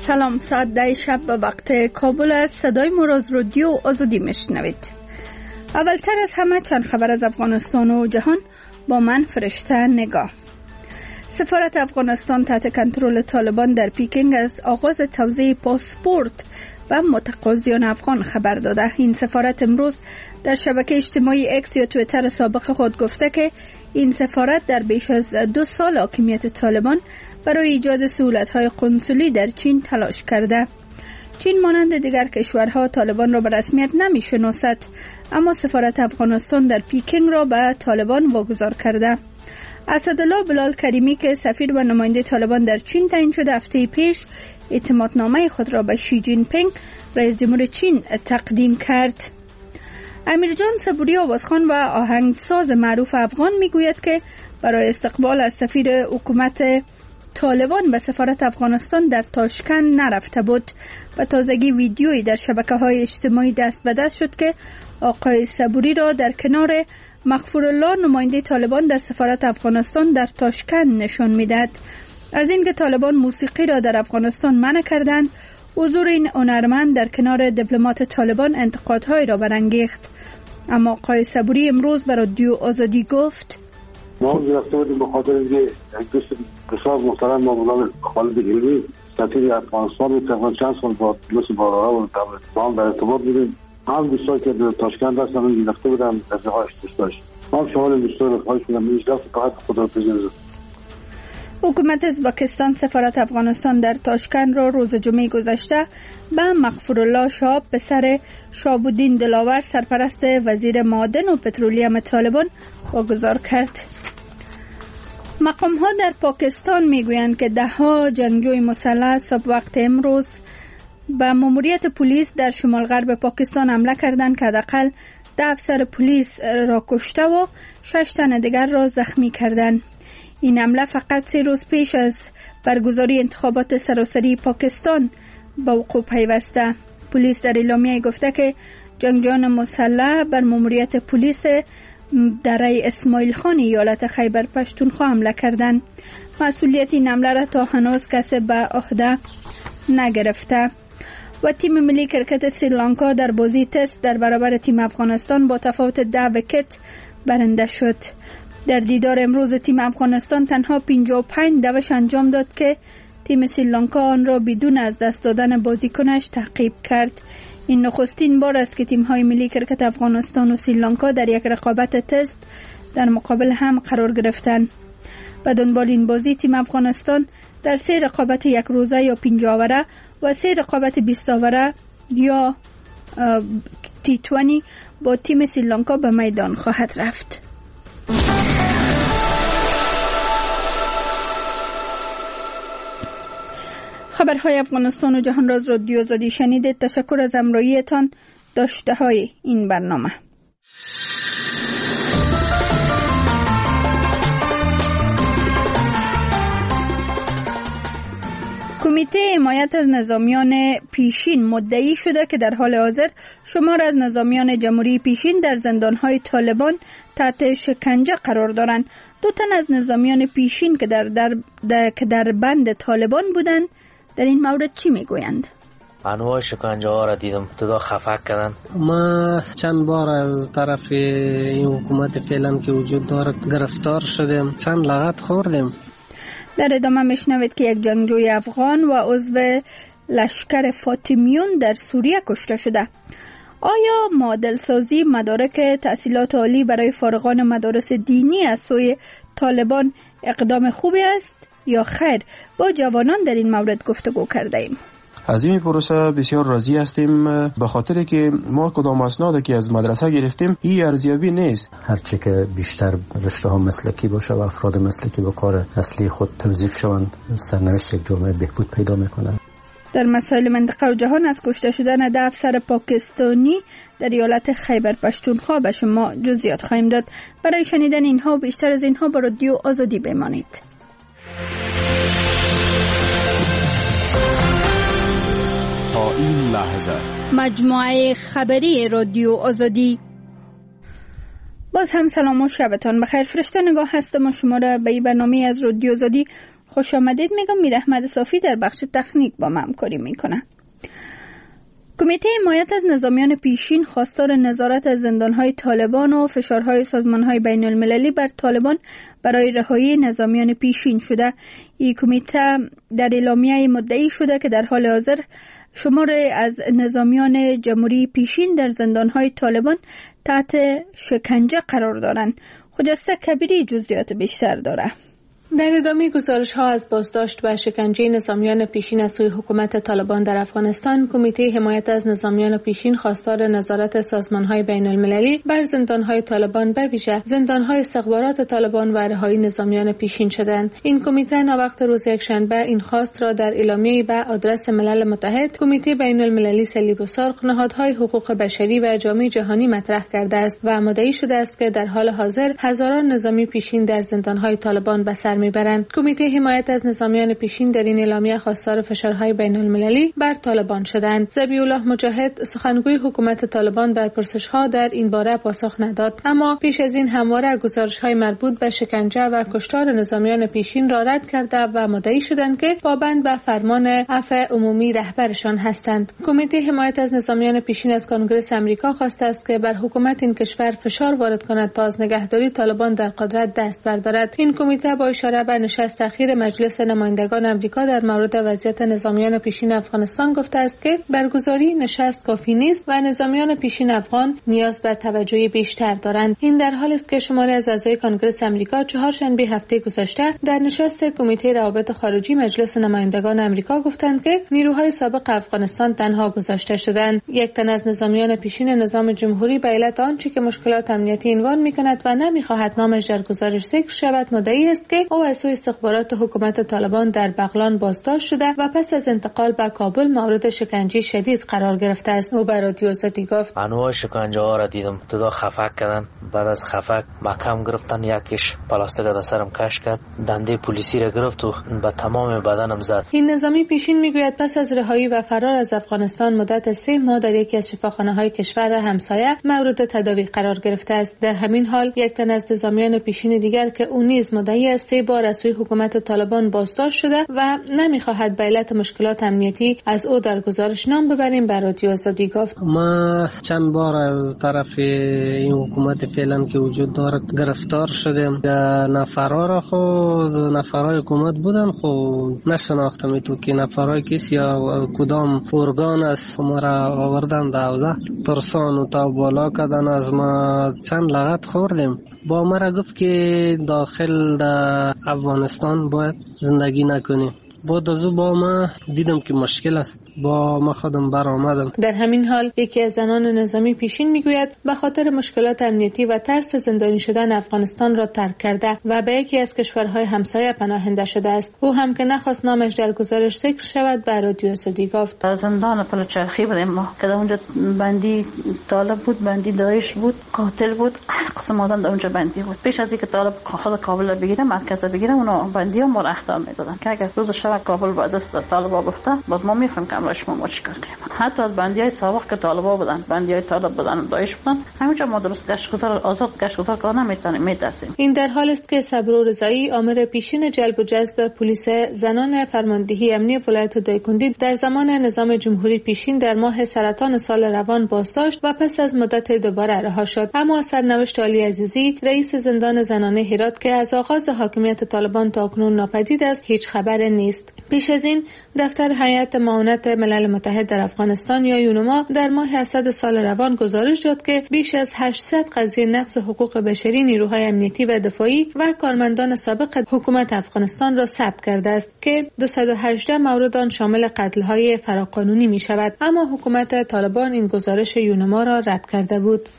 سلام، ساعت 10 شب به وقت کابل است. صدای ما را از رادیو آزادی میشنوید. اولتر از همه چند خبر از افغانستان و جهان با من فرشته نگاه. سفارت افغانستان تحت کنترل طالبان در پیکینگ از آغاز توزیع پاسپورت و متقاضیان افغان خبر داده. این سفارت امروز در شبکه اجتماعی اکس یا توییتر سابق خود گفته که این سفارت در بیش از 2 سال حاکمیت طالبان برای ایجاد سهولت‌های قنسولی در چین تلاش کرده. چین مانند دیگر کشورها طالبان را به رسمیت نمی‌شناسد، اما سفارت افغانستان در پیکینگ را به طالبان واگذار کرده. اسدالله بلال کریمی که سفیر و نماینده طالبان در چین تعیین شده، هفته پیش اعتمادنامه خود را به شی جین پینگ رئیس جمهور چین تقدیم کرد. امیرجان صبوری آوازخوان و آهنگساز معروف افغان میگوید که برای استقبال از سفیر حکومت طالبان به سفارت افغانستان در تاشکند نرفته بود. و تازگی ویدیویی در شبکه‌های اجتماعی دست به دست شد که آقای صبوری را در کنار مغفورالله نماینده طالبان در سفارت افغانستان در تاشکند نشان میداد. از اینکه طالبان موسیقی را در افغانستان منع کردند، حضور این هنرمند در کنار دیپلمات طالبان انتقادهای را برانگیخت. اما آقای صبوری امروز به رادیو آزادی گفت: ما گرفته بودیم به خاطر اینکه دوست بسیار محترم مولانا خالد علمی سفیر افغانستان بود، تقریبا چند سال با لوس بارها و ما در ارتباط بودیم. هم دوستایی که در تاشکند هستن اون گرفته بودم رفیقاش دوستاش. ما شامل دوستای رفیقاش بودم. می‌شد فقط خدا بزنه. حکومت ازبکستان سفارت افغانستان در تاشکند را روز جمعه گذشته به مغفورالله شهاب پسر شهاب‌الدین دلاور سرپرست وزیر معادن و پترولیم طالبان واگذار کرد. مقام‌ها در پاکستان میگویند که 10 جنگجوی مسلح صبح وقت امروز به ماموریت پلیس در شمال غرب پاکستان حمله کردند که حداقل 10 افسر پلیس را کشته و 6 تن دیگر را زخمی کردند. این حمله فقط 3 روز پیش از برگزاری انتخابات سراسری پاکستان به وقوع پیوسته. پلیس در اعلامیه گفته که جنگجویان مسلح بر ماموریت پلیس دره اسماعیل خان ایالت خیبر پشتونخوا حمله کردند. مسئولیت این حمله را تا هنوز کسی به عهده نگرفته. و تیم ملی کرکت سریلانکا در بازی تست در برابر تیم افغانستان با تفاوت 10 ویکت برنده شد. در دیدار امروز تیم افغانستان تنها 55 دوش انجام داد که تیم سریلانکا آن را بدون از دست دادن بازیکنش تعقیب کرد. این نخستین بار است که تیم‌های ملی کرکت افغانستان و سریلانکا در یک رقابت تست در مقابل هم قرار گرفتند. به دنبال این بازی تیم افغانستان در 3 رقابت 1 روزه یا 5 آوره و 3 رقابت 20 آوره یا T20 با تیم سریلانکا به میدان خواهد رفت. خبرهای افغانستان و جهان را از رادیو آزادی شنیدید. تشکر از همراهیتان. داشته های این برنامه. کمیته حمایت از نظامیان پیشین مدعی شده که در حال حاضر شمار از نظامیان جمهوری پیشین در زندانهای طالبان تحت شکنجه قرار دارند. 2 تن از نظامیان پیشین که در بند طالبان بودند در این مورد چی میگویند؟ انواع شکنجه ها را دیدم، تا خفه کردن. ما چند بار از طرف این حکومت فعلا که وجود دارد گرفتار شدیم، چند لغت خوردیم. در ادامه میشنوید که یک جنگجوی افغان و عضو لشکر فاطمیون در سوریه کشته شده. آیا معادل سازی مدارک تحصیلات عالی برای فارغان مدارس دینی از سوی طالبان اقدام خوبی است یا خیر؟ با جوانان در این مورد گفتگو کرده ایم. از این پروسه بسیار راضی هستیم، به خاطر که ما کدام اسنادی که از مدرسه گرفتیم این ارزیابی نیست. هرچی که بیشتر رشته ها مسلکی باشه و افراد مسلکی به کار اصلی خود توظیف شوند، سرنوشت یک جامعه بهبود پیدا میکنه. در مسائل منطقه و جهان از کشته شدن 10 افسر پاکستانی در ایالت خیبر پشتونخوا به شما جزئیات خواهیم داد. برای شنیدن اینها و بیشتر از اینها با رادیو آزادی بمانید. تا این لحظه مجموعه خبری رادیو آزادی. باز هم سلام و شبتان بخیر. فرشته نگاه هستم و شما را به این برنامه از رادیو آزادی خوش آمدید میگم. میر احمد صافی در بخش تکنیک با من همکاری میکنه. کمیته حمایت از نظامیان پیشین خواستار نظارت از زندانهای طالبان و فشارهای سازمانهای بین المللی بر طالبان برای رهایی نظامیان پیشین شده. این کمیته در اعلامیه مدعی شده که در حال حاضر شماری از نظامیان جمهوری پیشین در زندانهای طالبان تحت شکنجه قرار دارند. خجسته کبیری جزئیات بیشتر داره. در ادامه گزارش‌ها از بازداشت و شکنجه نظامیان پیشین از سوی حکومت طالبان در افغانستان، کمیته حمایت از نظامیان پیشین خواستار نظارت سازمان‌های بین‌المللی بر زندان‌های طالبان به ویژه زندان‌های استخبارات طالبان و رهایی نظامیان پیشین شدند. این کمیته ناوقت روز یکشنبه این خواست را در اعلامیه‌ای به آدرس ملل متحد، کمیته بین‌المللی صلیب و سرخ، نهادهای حقوق بشری و جامعه جهانی مطرح کرده است و مدعی شده است که در حال حاضر هزاران نظامی پیشین در زندان‌های طالبان به سر میبرند. کمیته حمایت از نظامیان پیشین در این اعلامیه خواستار فشارهای بین المللی بر طالبان شدند. ذبیح الله مجاهد، سخنگوی حکومت طالبان، بر پرسش‌ها در این باره پاسخ نداد، اما پیش از این همواره گزارش‌های مربوط به شکنجه و کشتار نظامیان پیشین را رد کرده و مدعی شدند که پابند به فرمان عفو عمومی رهبرشان هستند. کمیته حمایت از نظامیان پیشین از کنگره آمریکا خواسته است که بر حکومت این کشور فشار وارد کند تا از نگهداری طالبان در قدرت دست بردارد. این کمیته با اشاره به نشست اخیر مجلس نمایندگان آمریکا در مورد وضعیت نظامیان پیشین افغانستان گفته است که برگزاری نشست کافی نیست و نظامیان پیشین افغان نیاز به توجه بیشتر دارند. این در حالی است که شماری از اعضای کنگره آمریکا چهارشنبه هفته گذشته در نشست کمیته روابط خارجی مجلس نمایندگان آمریکا گفتند که نیروهای سابق افغانستان تنها گذاشته شدند. یک تن از نظامیان پیشین نظام جمهوری به علت آنچه که مشکلات امنیتی عنوان می‌کند و نمی‌خواهد نامش در گزارش ذکر شود مدعی است که او از سوی استخبارات حکومت طالبان در بغلان بازداشت شده و پس از انتقال به کابل مورد شکنجه شدید قرار گرفته است. او به رادیو آزادی گفت: انواع شکنجه ها را دیدم. دو خفک کردن، بعد از خفک محکم گرفتن، یکیش پلاستیک از سرم کش کرد، دنده پلیسی را گرفت و به تمام بدنم زد. این نظامی پیشین میگوید پس از رهایی و فرار از افغانستان مدت 3 ماه در یکی از شفاخانه‌های کشور همسایه مورد تداوی قرار گرفته است. در همین حال یک تن از نظامیان پیشین دیگر که او نیز مدعی است 3 بار از سوی حکومت طالبان بازداشت شده و نمیخواهد به علت مشکلات امنیتی از او در گزارش نام ببریم به رادیو آزادی گفت: ما چند بار از طرف این حکومت فعلا که وجود دارد گرفتار شدیم. نفرها را خود نفرهای حکومت بودن، خود نشناختم تو که نفرهای کسی یا کدام ارگان است. ما را آوردن دوزه پرسان و تا بالا کردن، از ما چند لغت خوردیم. با ما را گفت که داخل در افغانستان باید زندگی نکنیم. بعد از با ما دیدم که مشکل است، با ما خودم برآمدم. در همین حال یکی از زنان نظامی پیشین میگوید به خاطر مشکلات امنیتی و ترس زندانی شدن افغانستان را ترک کرده و به یکی از کشورهای همسایه پناهنده شده است. او هم که نخواست نامش در گزارش ذکر شود به رادیو آزادی گفت: در زندان پلچرخی بودیم ما که در اونجا بندی طالب بود، بندی داعش بود، قاتل بود، هر قسم آدم در اونجا بندی بود. پیش از اینکه طالب خود کابل بگیره، مرکز بگیره، اونا بندی‌ها ما را اخطار میدادن که اگر روز شب کابل با دست طالبا بفته بعد ما میفهمیم که امروز ما چیکار کنیم. حتی از بندیای سابق که طالبا بودن، بندیای طالب بودن، داعش بودن، همینجا ما درست گشتگذار آزاد گشتگذار کار نمیتونیم میترسیم. این در حال است که صبرو رضایی، آمر پیشین جلب و جذب پلیس زنان فرماندهی امنی ولایت دایکنډي در زمان نظام جمهوری پیشین در ماه سرطان سال روان بازداشت و پس از مدت دوباره رها شد. اما سرنوشت علی عزیزی، رئیس زندان زنانه هرات که از آغاز حاکمیت طالبان تا اکنون ناپدید است، هیچ خبر نیست. پیش از این دفتر هیئت معاونت ملل متحد در افغانستان یا یونما در ماه اسد سال روان گزارش داد که بیش از 800 قضیه نقض حقوق بشری نیروهای امنیتی و دفاعی و کارمندان سابق حکومت افغانستان را ثبت کرده است که 218 مورد آن شامل قتل‌های فراقانونی می شود. اما حکومت طالبان این گزارش یونما را رد کرده بود.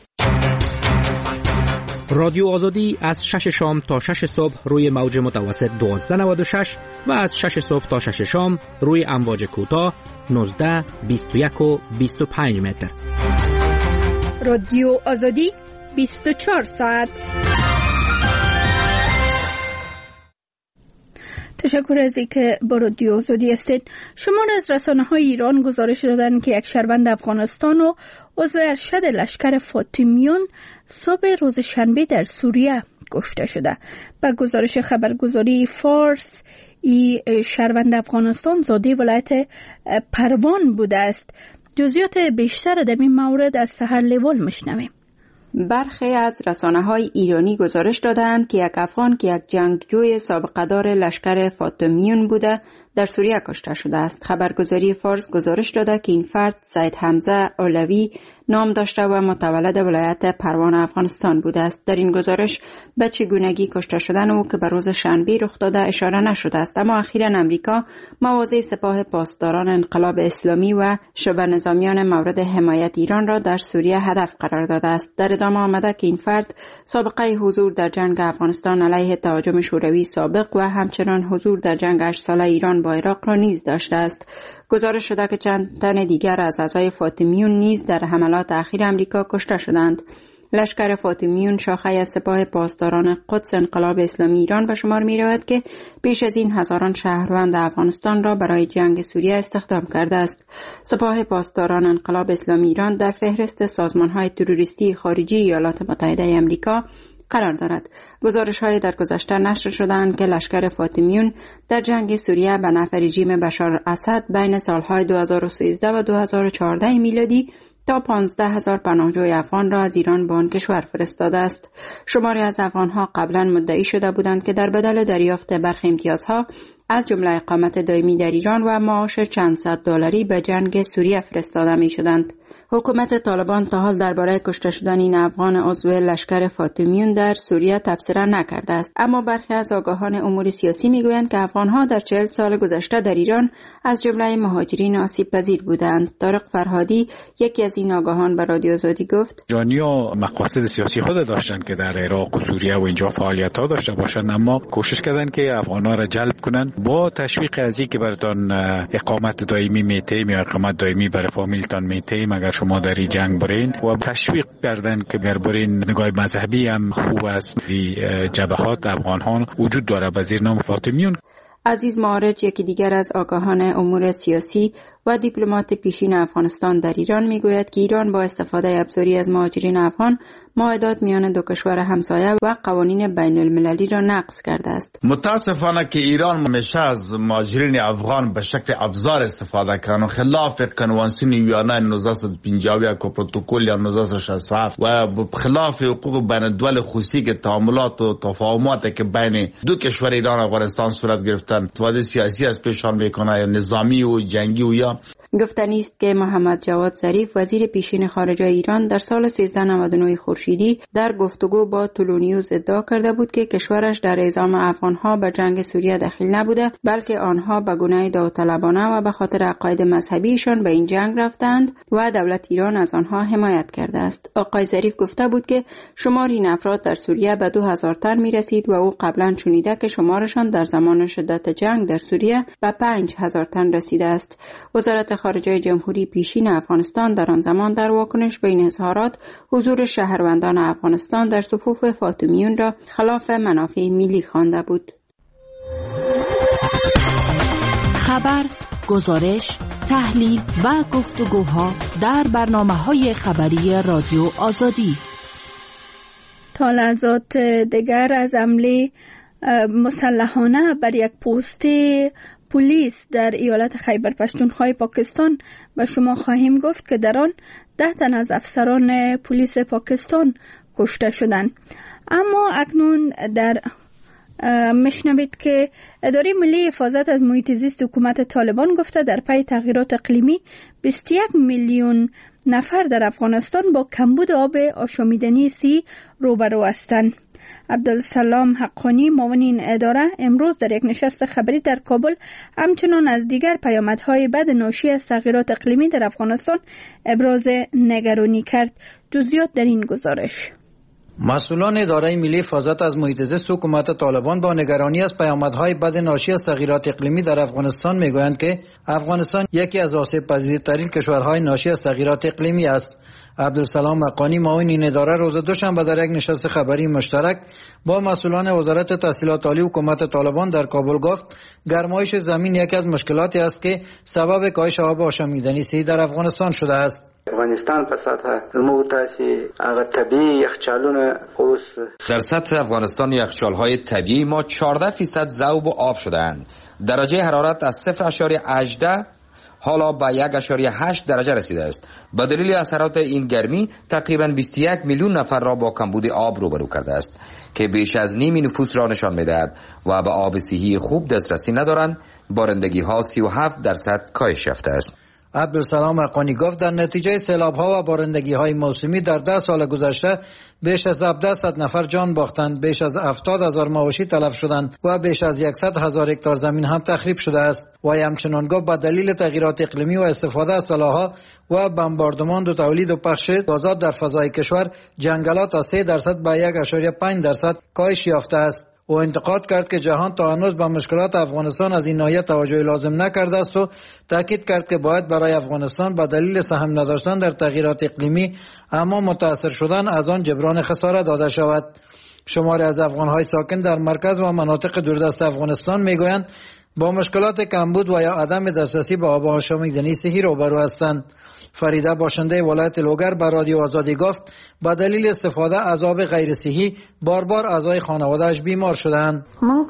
رادیو آزادی از 6 شام تا 6 صبح روی موج متوسط 1296 و از 6 صبح تا 6 شام روی امواج کوتاه 19 21 و 25 متر. رادیو آزادی 24 ساعت. تشکر از اینکه با رادیو آزادی هستید. شمار از رسانه‌های ایران گزارش دادند که یک شهروند افغانستان و عضو ارشد لشکر فاطمیون صبح روز شنبه در سوریه کشته شده. با گزارش خبرگزاری فارس، ای شهروند افغانستان زاده ولایت پروان بوده است. جزئیات بیشتر در این مورد از سحر لیوال میشنویم. برخی از رسانه‌های ایرانی گزارش دادند که یک افغان که یک جنگجوی سابقه دار لشکر فاطمیون بوده در سوریه کشته شده است. خبرگزاری فارس گزارش داده که این فرد سید حمزه علوی نام داشته و متولد ولایت پروان افغانستان بوده است. در این گزارش به چگونگی کشته شدن او که به روز شنبه رخ داده اشاره نشده است، اما اخیراً امریکا مواضع سپاه پاسداران انقلاب اسلامی و شبه نظامیان مورد حمایت ایران را در سوریه هدف قرار داده است. در ادامه آمده که این فرد سابقه حضور در جنگ افغانستان علیه تهاجم شوروی سابق و همچنان حضور در جنگ 8 ساله ایران با عراق را نیز داشته است. گزارش شده که چند تن دیگر از اعضای فاطمیون نیز در حملات اخیر امریکا کشته شدند. لشکر فاطمیون شاخه از سپاه پاسداران قدس انقلاب اسلامی ایران به شمار می رود که بیش از این هزاران شهروند افغانستان را برای جنگ سوریه استخدام کرده است. سپاه پاسداران انقلاب اسلامی ایران در فهرست سازمان‌های تروریستی خارجی ایالات متحده آمریکا قرار دارد. گزارش‌های در گذشته نشر شدند که لشکر فاطمیون در جنگ سوریه به نفع رژیم بشار اسد بین سالهای 2013 و 2014 میلادی تا 15,000 پناهجوی افغان را از ایران به آن کشور فرستاده است. شماری از افغان‌ها قبلا مدعی شده بودند که در بدل دریافت برخی امتیازها از جمله اقامت دائمی در ایران و معاش چند صد دلاری به جنگ سوریه فرستاده می شدند. حکومت طالبان تا حال درباره کشته شدن این افغان عضو لشکر فاطمیون در سوریه تبصره نکرده است، اما برخی از آگاهان امور سیاسی میگویند که افغان‌ها در 40 سال گذشته در ایران از جمله مهاجرین آسیب پذیر بودند. طارق فرهادی یکی از این آگاهان به رادیو آزادی گفت: ایرانی‌ها مقاصد سیاسی خود داشتند که در عراق و سوریه و اینجا فعالیت‌ها داشته باشند، اما کوشش کردند که افغان‌ها را جلب کنند با تشویق از اینکه براتون اقامت دائمی میتیم یا اقامت دائمی برای فامیلتان میتیم اگر شما در این جنگ برین، و تشویق کردن که برین. نگاه مذهبی هم خوب است. جبهات افغانان وجود داره به زیر نام فاطمیون. عزیز معارج یکی دیگر از آگاهان امور سیاسی و دیپلمات پیشین افغانستان در ایران میگوید که ایران با استفاده ابزاری از مهاجرین افغان معاهدات میان دو کشور همسایه و قوانین بین المللی را نقض کرده است. متاسفانه که ایران همیشه از مهاجرین افغان به شکل ابزار استفاده کرد، خلاف کنوانسیون ویانا 1951 و پروتکل 1967 و خلاف حقوق بین الدول خصوصی که تعاملات و تفاهمات که بین دو کشور ایران و افغانستان صورت گرفتن تواد سیاسی از پیشان میکنه یا نظامی و جنگی و یا گفتنی است که محمد جواد ظریف وزیر پیشین خارجه ایران در سال 1399 خورشیدی در گفتگو با تولونیوز ادعا کرده بود که کشورش در اعزام افغانها به جنگ سوریه دخیل نبوده، بلکه آنها به گونه داوطلبانه و به خاطر عقاید مذهبیشان به این جنگ رفتند و دولت ایران از آنها حمایت کرده است. آقای ظریف گفته بود که شمار این افراد در سوریه به 2000 تن می رسید و او قبلا شنیده که شمارشان در زمان شدت جنگ در سوریه به 5000 تن رسیده است. وزارت خارجه جمهوری پیشین افغانستان در آن زمان در واکنش به این اظهارات حضور شهروندان افغانستان در صفوف فاطمیون را خلاف منافع ملی خوانده بود. خبر، گزارش، تحلیل و گفتگوها در برنامه‌های خبری رادیو آزادی. تا لحظات دیگر از حمله مسلحانه بر یک پست پلیس در ایالت خیبر پختونخوا پاکستان به شما خواهیم گفت که در آن 10 تن از افسران پلیس پاکستان کشته شدند. اما اکنون در مشنوید که اداره ملی حفاظت از محیط زیست حکومت طالبان گفته در پی تغییرات اقلیمی 21 میلیون نفر در افغانستان با کمبود آب آشامیدنی سی روبرو هستند. عبدالسلام حقانی معاون این اداره امروز در یک نشست خبری در کابل همچنان از دیگر پیامدهای بد ناشی از تغییرات اقلیمی در افغانستان ابراز نگرانی کرد. جزئیات در این گزارش. مسئولان اداره ملی حفاظت از محیط زیست حکومت طالبان با نگرانی از پیامدهای بد ناشی از تغییرات اقلیمی در افغانستان میگویند که افغانستان یکی از آسیب پذیرترین کشورهای ناشی از تغییرات اقلیمی است. عبدالسلام مقانی معاون این اداره روز دوشنبه در یک نشست خبری مشترک با مسئولان وزارت تحصیلات عالی حکومت طالبان در کابل گفت گرمایش زمین یکی از مشکلاتی است که سبب کاهش آب آشامیدنی صحی در افغانستان شده است. افغانستان په سطح زموږ تاسې هغه طبیعي یخچالونه اوس در سطح افغانستان یخچال‌های طبیعی ما 14% ذوب آب شده‌اند. درجه حرارت از 0.18 حالا به 1.8 درجه رسیده است. به دلیل اثرات این گرمی تقریباً 21 میلیون نفر را با کمبود آب روبرو کرده است که بیش از نیم نفوس را نشان می‌دهد و به آب صحی خوب دسترسی ندارند. بارندگی‌ها 37% کاهش یافته است. عبدالسلام حقانی گفت در نتیجه سیلاب‌ها و بارندگی‌های موسمی در 10 سال گذشته بیش از 1700 نفر جان باختند، بیش از 70,000 مواشی تلف شدند و بیش از 100,000 هکتار زمین هم تخریب شده است. و همچنین گفت به دلیل تغییرات اقلیمی و استفاده از سلاح‌ها و بمباردمان و تولید و پخش غازات در فضای کشور جنگلات از 3% به 1.5% کاهش یافته است. او انتقاد کرد که جهان تا هنوز به مشکلات افغانستان از این ناحیه توجه لازم نکرده است و تاکید کرد که باید برای افغانستان به دلیل سهم نداشتن در تغییرات اقلیمی اما متاثر شدن از آن جبران خسارت داده شود. شماری از افغان‌های ساکن در مرکز و مناطق دوردست افغانستان میگویند با مشکلات کمبود و یا عدم دسترسی به آب آشامیدنی صحی روبرو هستند. فریده باشنده ولایت لوگر به رادیو آزادی گفت با دلیل استفاده از آب غیر صحی بار اعضای خانواده‌اش بیمار شدند.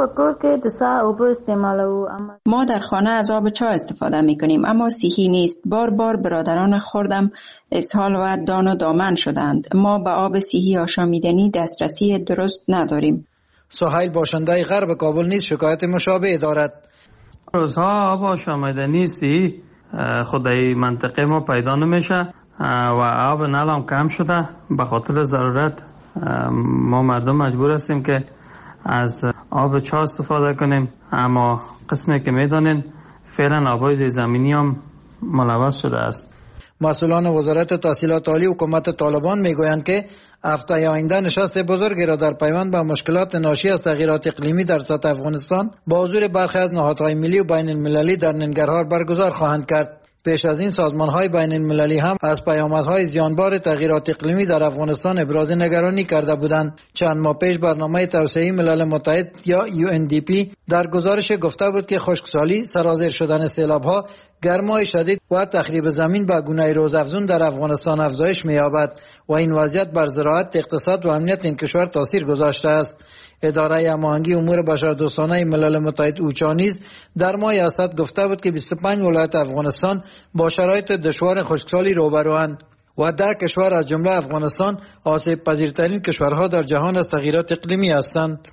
ما در خانه از آب چای استفاده می‌کنیم اما صحی نیست. بار برادران خوردم اسهال و دان و دامن شدند. ما به آب صحی آشامیدنی دسترسی درست نداریم. سهیل باشنده غرب کابل نیز شکایت مشابه دارد. روزها آب آشامیدنی صحی خدای منطقه ما پیدا نمیشه و آب نلام کم شده. به خاطر ضرورت ما مردم مجبور هستیم که از آب چاه استفاده کنیم، اما قسمی که میدانین فعلا آبای زیرزمینی هم ملوث شده است. مسئولان وزارت تحصیلات عالی حکومت طالبان میگویند که هفته آینده نشست بزرگی را در پیوند به مشکلات ناشی از تغییرات اقلیمی در سطح افغانستان با حضور برخی از نهادهای ملی و بین المللی در ننگرهار برگزار خواهند کرد. پیش از این سازمان‌های بین المللی هم از پیامدهای زیانبار تغییرات اقلیمی در افغانستان ابراز نگرانی کرده بودند. چند ماه پیش برنامه توسعه ملل متحد یا UNDP در گزارش گفته بود که خشکسالی، سرازیر شدن سیلاب‌ها، گرمای شدید و تخریب زمین به گونه روزافزون در افغانستان افزایش می‌یابد و این وضعیت بر زراعت، اقتصاد و امنیت این کشور تاثیر گذاشته است. اداره هماهنگی امور بشردوستانه ملل متحد اوچا نیز در ماه اسد گفته بود که 25 ولایت افغانستان با شرایط دشوار خشکسالی روبروند و 10 کشور از جمله افغانستان آسیب پذیرترین کشورها در جهان از تغییرات اقلیمی هستند.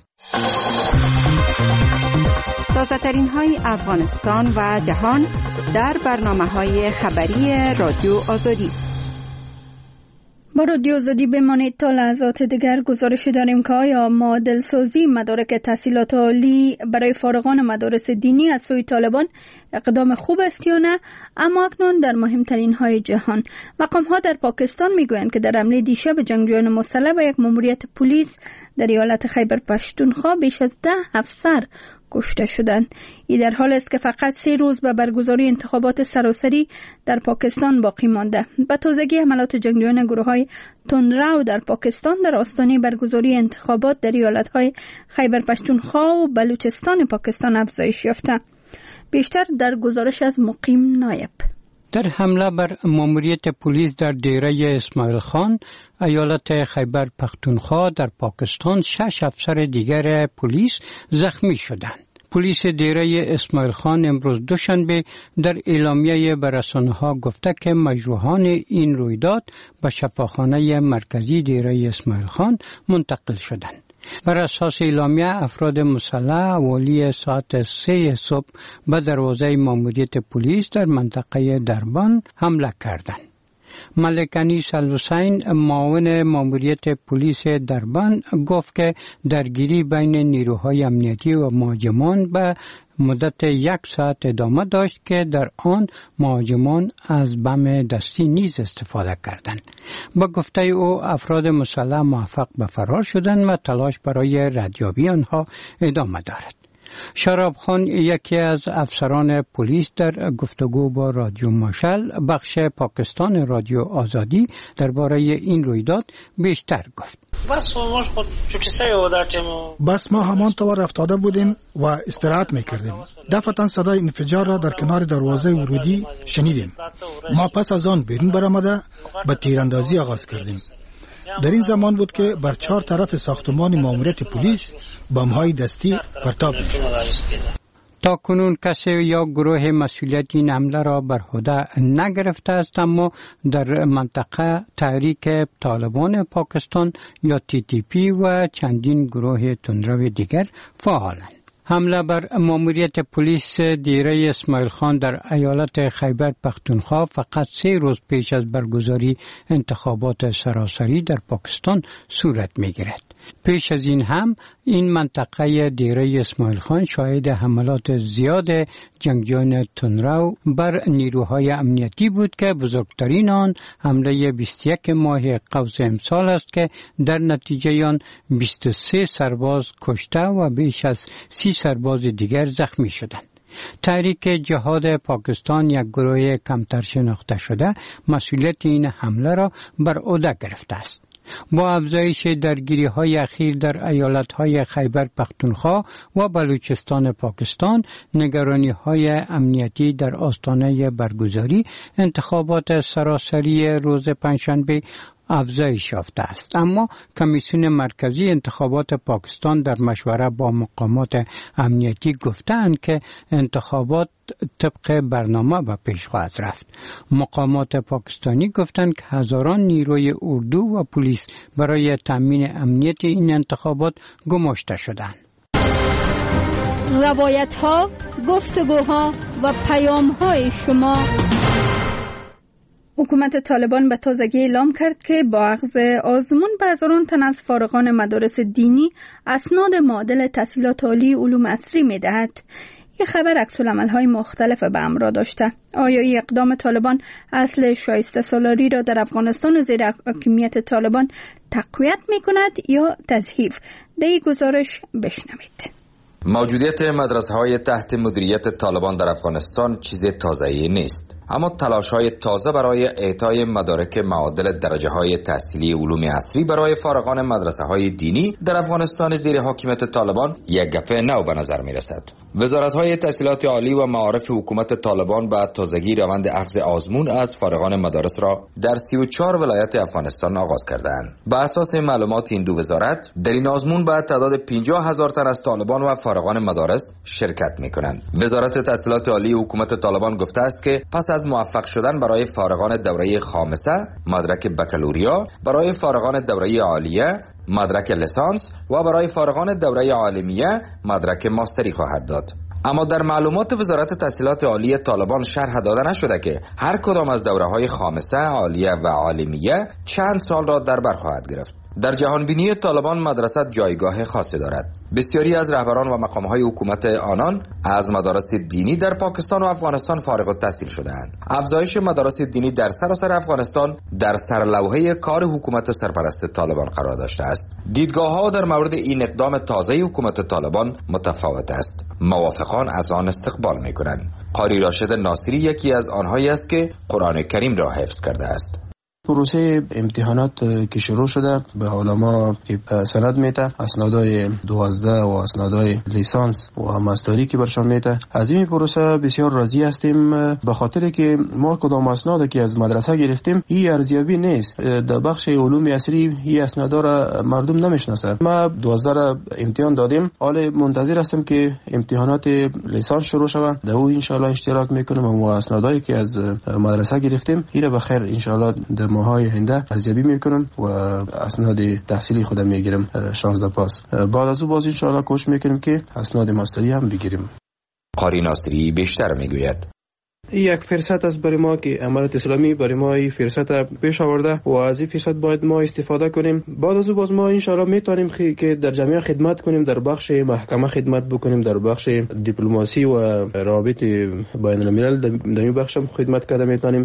تازه ترین های افغانستان و جهان در برنامه‌های خبری رادیو آزادی. با رادیو آزادی بمانید تا لحظات دیگر. گزارش داریم که آیا معادل‌سازی مدارک تحصیلات عالی برای فارغان مدارس دینی از سوی طالبان اقدام خوب است یا نه؟ اما اکنون در مهمترین های جهان. مقام‌ها در پاکستان میگویند که در حمله دیشب جنگجویان مسلح به یک ماموریت پلیس در ایالت خیبر پختونخوا بیش از 10 افسر کشته شدند. این در حال است که فقط 3 روز به برگزاری انتخابات سراسری در پاکستان باقی مانده. به تازگی حملات جنگجویان گروه‌های تندرو در پاکستان در آستانه برگزاری انتخابات در ایالت‌های خیبر پختونخوا و بلوچستان پاکستان افزایش یافته. بیشتر در گزارش از مقیم نایب. در حمله بر ماموریت پلیس در دیره اسماعیل خان، ایالت خیبر پختونخوا در پاکستان 6 افسر دیگر پلیس زخمی شدند. پلیس دیره اسماعیل خان امروز دوشنبه در اعلامیه به رسانه‌ها گفته که مجروحان این رویداد به شفاخانه مرکزی دیره اسماعیل خان منتقل شدند. بر اساس اعلامیه افراد مسلح حوالی ساعت 3 صبح به دروازه ماموریت پلیس در منطقه دربان حمله کردند. ملک انیس الحسین معاون ماموریت پلیس دربان گفت که درگیری بین نیروهای امنیتی و مهاجمان به مدت 1 ساعت ادامه داشت که در آن مهاجمان از بم دستی نیز استفاده کردند. با گفته او افراد مسلح موفق به فرار شدند و تلاش برای ردیابی آنها ادامه دارد. شراب خان یکی از افسران پلیس در گفتگو با رادیو مشعل بخش پاکستان رادیو آزادی درباره این رویداد بیشتر گفت. بس ما همان طور افتاده بودیم و استراحت میکردیم. دفعتا صدای انفجار را در کنار دروازه ورودی شنیدیم. ما پس از آن بیرون برآمده به تیراندازی آغاز کردیم. در این زمان بود که بر 4 طرف ساختمان ماموریت پلیس بمب‌های دستی پرتاب می‌شد. تا کنون کسی یا گروه مسئولیت این حمله را بر عهده نگرفته است، اما در منطقه تحریک طالبان پاکستان یا TTP و چندین گروه تندرو دیگر فعالند. حمله بر ماموریت پلیس دیره اسماعیل خان در ایالت خیبر پختونخوا فقط 3 روز پیش از برگزاری انتخابات سراسری در پاکستان صورت می‌گیرد. پیش از این هم این منطقه دیره اسماعیل خان شاهد حملات زیاد جنگجویان تندرو بر نیروهای امنیتی بود که بزرگترین آن حمله 21 ماه قوس امسال است که در نتیجه آن 23 سرباز کشته و بیش از 30 سرباز دیگر زخمی شدند. تحریک جهاد پاکستان، یک گروه کمتر شناخته شده، مسئولیت این حمله را بر عهده گرفته است. با افزایش درگیری‌های اخیر در ایالت‌های خیبر پختونخوا و بلوچستان پاکستان، نگرانی‌های امنیتی در آستانه برگزاری انتخابات سراسری روز پنجشنبه افزایش یافته است. اما کمیسیون مرکزی انتخابات پاکستان در مشوره با مقامات امنیتی گفتند که انتخابات طبق برنامه به پیش خواهد رفت. مقامات پاکستانی گفتند که هزاران نیروی اردو و پلیس برای تامین امنیت این انتخابات گماشته شدند. روایت‌ها، گفتگوها و پیام‌های شما. حکومت طالبان به تازگی اعلام کرد که با اخذ آزمون به هزاران تن از فارغان مدارس دینی اسناد معادل تحصیلات عالی علوم عصری می‌دهد. این خبر عکس‌العمل‌های مختلف به همراه داشته. آیا این اقدام طالبان اصل شایسته سالاری را در افغانستان زیر حاکمیت طالبان تقویت می‌کند یا تضعیف؟ در این گزارش بشنوید. موجودیت مدرسه‌های تحت مدیریت طالبان در افغانستان چیز تازه‌ای نیست، اما تلاش‌های تازه برای اعطای مدارک معادل درجه‌های تحصیلی علوم عصری برای فارغان مدرسه‌های دینی در افغانستان زیر حاکمیت طالبان یک گپ نو به نظر می‌رسد. وزارت‌های تحصیلات عالی و معارف حکومت طالبان به تازگی روند اخذ آزمون از فارغان مدارس را در 34 ولایت افغانستان آغاز کردند. بر اساس معلومات این دو وزارت، در این آزمون به تعداد 50,000 تن از طالبان و فارغان مدارس شرکت می‌کنند. وزارت تحصیلات عالی حکومت طالبان گفته است که پس از موفق شدن برای فارغان دوره خامسه مدرک بکالوریا، برای فارغان دوره عالیه مدرک لیسانس و برای فارغان دوره عالمیه مدرک ماستری خواهد داد. اما در معلومات وزارت تحصیلات عالی طالبان شرح داده نشده که هر کدام از دوره‌های خامسه، عالیه و عالمیه چند سال را در بر خواهد گرفت. در جهانبینی طالبان مدرسه جایگاه خاصی دارد. بسیاری از رهبران و مقام‌های حکومت آنان از مدارس دینی در پاکستان و افغانستان فارغ التحصیل شده‌اند. افزایش مدارس دینی در سراسر افغانستان در سرلوحه کار حکومت سرپرست طالبان قرار داشته است. دیدگاه‌ها در مورد این اقدام تازه حکومت طالبان متفاوت است. موافقان از آن استقبال می‌کنند. قاری راشد ناصری یکی از آنهایی است که قرآن کریم را حفظ کرده است. پروسه امتحانات که شروع شده به علما که سند میده، اسنادای 12 و اسنادای لیسانس و ماستری که برشان میده، از این پروسه بسیار راضی هستیم، به خاطر که ما کدام اسناد که از مدرسه گرفتیم این ارزیابی نیست. در بخش علوم عصری این اسنادا را مردم نمیشناسه. ما 12 را امتحان دادیم، حال منتظر هستم که امتحانات لیسانس شروع شود. در اون ان شاء الله اشتراک میکنیم و اسنادایی که از مدرسه گرفتیم این به خیر ان شاء الله در ماهای آینده ارزیابی میکنم و اسناد تحصیلی خودم میگیرم 16 پاس. بعد از اون باز ان شاء الله کوشش میکنیم که اسناد ماستری هم بگیریم. قاری ناصری بیشتر میگوید یک فرصت است برای ما که امارت اسلامی برای ما این فرصت پیش آورده و از این فرصت باید ما استفاده کنیم. بعد از اون باز ما ان شاء الله میتونیم که در جامعه خدمت کنیم، در بخش محکمه خدمت بکنیم، در بخش دیپلماسی و روابط بین الملل در این بخش هم خدمت کرده میتونیم.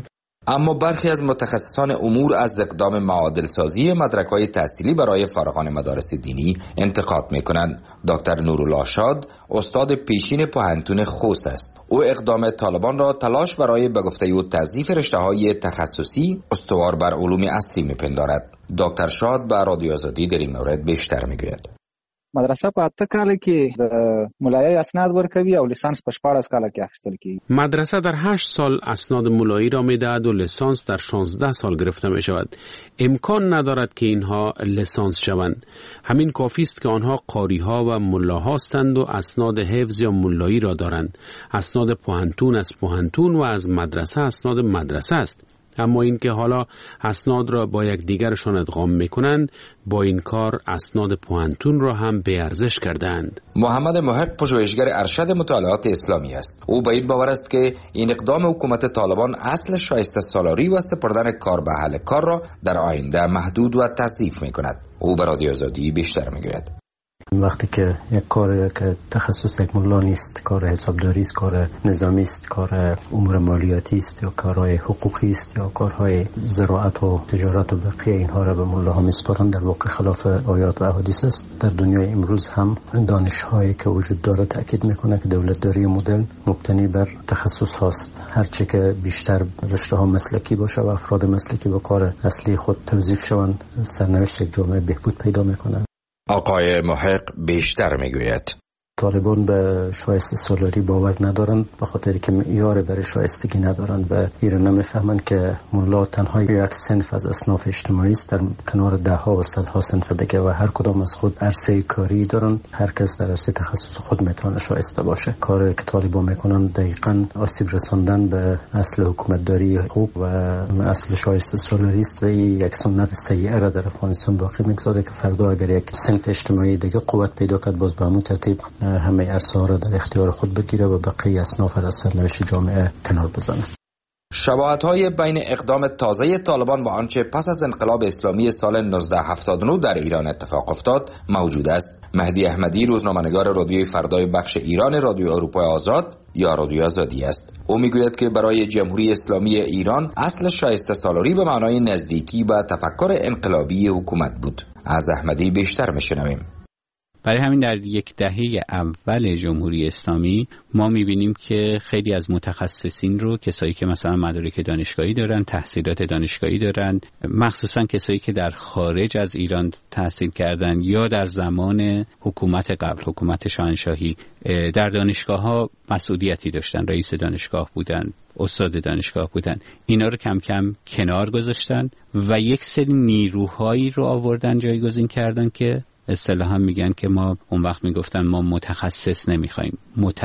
اما برخی از متخصصان امور از اقدام معادل سازی مدرک‌های تحصیلی برای فارغان مدارس دینی انتقاد می‌کنند. دکتر نورالله شاد استاد پیشین پوهنتون خوست است. او اقدام طالبان را تلاش برای به گفته او تضعیف رشته‌های تخصصی استوار بر علوم عصری می‌پندارد. دکتر شاد به رادیو آزادی در این مورد بیشتر می‌گوید. مدرسه په 8 کال کې د مولایی اسناد ورکوي او لیسانس په 14 کال کې اخیستل کیږي. مدرسه در 8 سال اسناد مولایی را میدهد و لیسانس در 16 سال گرفته می شود. امکان ندارد که اینها لیسانس شوند. همین کافی است که آنها قاری‌ها و ملاها هستند و اسناد حفظ یا مولایی را دارند. اسناد پوهنتون از پوهنتون و از مدرسه اسناد مدرسه است. اما اینکه حالا اسناد را با یک دیگرشان ادغام میکنند، با این کار اسناد پوهنتون را هم به ارزش کردند. محمد محق پژوهشگر ارشد مطالعات اسلامی است. او به این باور است که این اقدام حکومت طالبان اصل شایسته سالاری و سپردن کار به اهل کار را در آینده محدود و تضعیف میکند. او به رادیو آزادی بیشتر میگوید. وقتی که یک کار که تخصص یک ملا نیست، کار حسابداری است، کار نظامی است، کار امور مالیاتی است یا کارهای حقوقی است یا کارهای زراعت و تجارت و بقیه اینها را به ملاها میسپارند، در واقع خلاف آیات و احادیث است. در دنیای امروز هم دانش‌هایی که وجود داره تاکید میکنه که دولتداری مدرن مبتنی بر تخصص هاست. هرچه که بیشتر رشته‌ها مسلکی باشه و افراد مسلکی به کار اصلی خود توظیف شوند، سرنوشت یک جامعه بهبود پیدا میکنه. آقای محق بیشتر میگوید طالبان به شایسته سالاری باور ندارند، به خاطر که معیار برای شایستگی ندارند و ایران نمیفهمند که ملا تنها یک صنف از اصناف اجتماعی است در کنار دهها و صدها صنف دیگه و هر کدام از خود عرصه کاری دارند. هر کس در عرصه تخصص خود میتونه شایسته باشه. کاری که طالبان میکنند دقیقاً آسیب رساندن به اصل حکومتداری حقوق و اصل شایسته سالاری است و یک سنت سیئه را در افغانستان باقی میگذاره که فردا اگر یک صنف اجتماعی دیگه قوت پیدا کرد، باز به همون ترتیب همه عرصه‌ها را در اختیار خود بگیره و بقیه اصناف را از سرنوشت جامعه کنار بزنه. شباهت‌های بین اقدام تازه طالبان و آنچه پس از انقلاب اسلامی سال 1979 در ایران اتفاق افتاد موجود است. مهدی احمدی روزنامه‌نگار رادیوی فردای بخش ایران رادیو اروپای آزاد یا رادیو آزادی است. او میگوید که برای جمهوری اسلامی ایران اصل شایسته سالاری به معنای نزدیکی به تفکر انقلابی حکومت بود. از احمدی بیشتر میشنویم. برای همین در یک دهه اول جمهوری اسلامی ما می‌بینیم که خیلی از متخصصین رو، کسایی که مثلا مدارک دانشگاهی دارن، تحصیلات دانشگاهی دارن، مخصوصا کسایی که در خارج از ایران تحصیل کردن یا در زمان حکومت قبل، حکومت شاهنشاهی، در دانشگاه‌ها مسئولیتی داشتن، رئیس دانشگاه بودن، استاد دانشگاه بودن، اینا رو کم کم کنار گذاشتن و یک سری نیروهایی رو آوردن جایگزین کردن که اصطلاحاً میگن که ما اون وقت میگفتن ما متخصص نمیخوایم،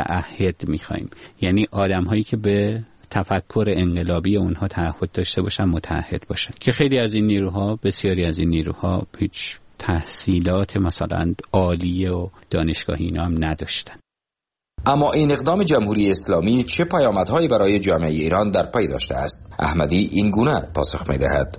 متعهد میخوایم، یعنی آدم‌هایی که به تفکر انقلابی اونها تعهد داشته باشن، متعهد باشن، که خیلی از این نیروها، بسیاری از این نیروها هیچ تحصیلات مثلا عالیه و دانشگاهی اینا هم نداشتن. اما این اقدام جمهوری اسلامی چه پیامدهایی برای جامعه ایران در پی داشته است؟ احمدی این گونه پاسخ میدهد: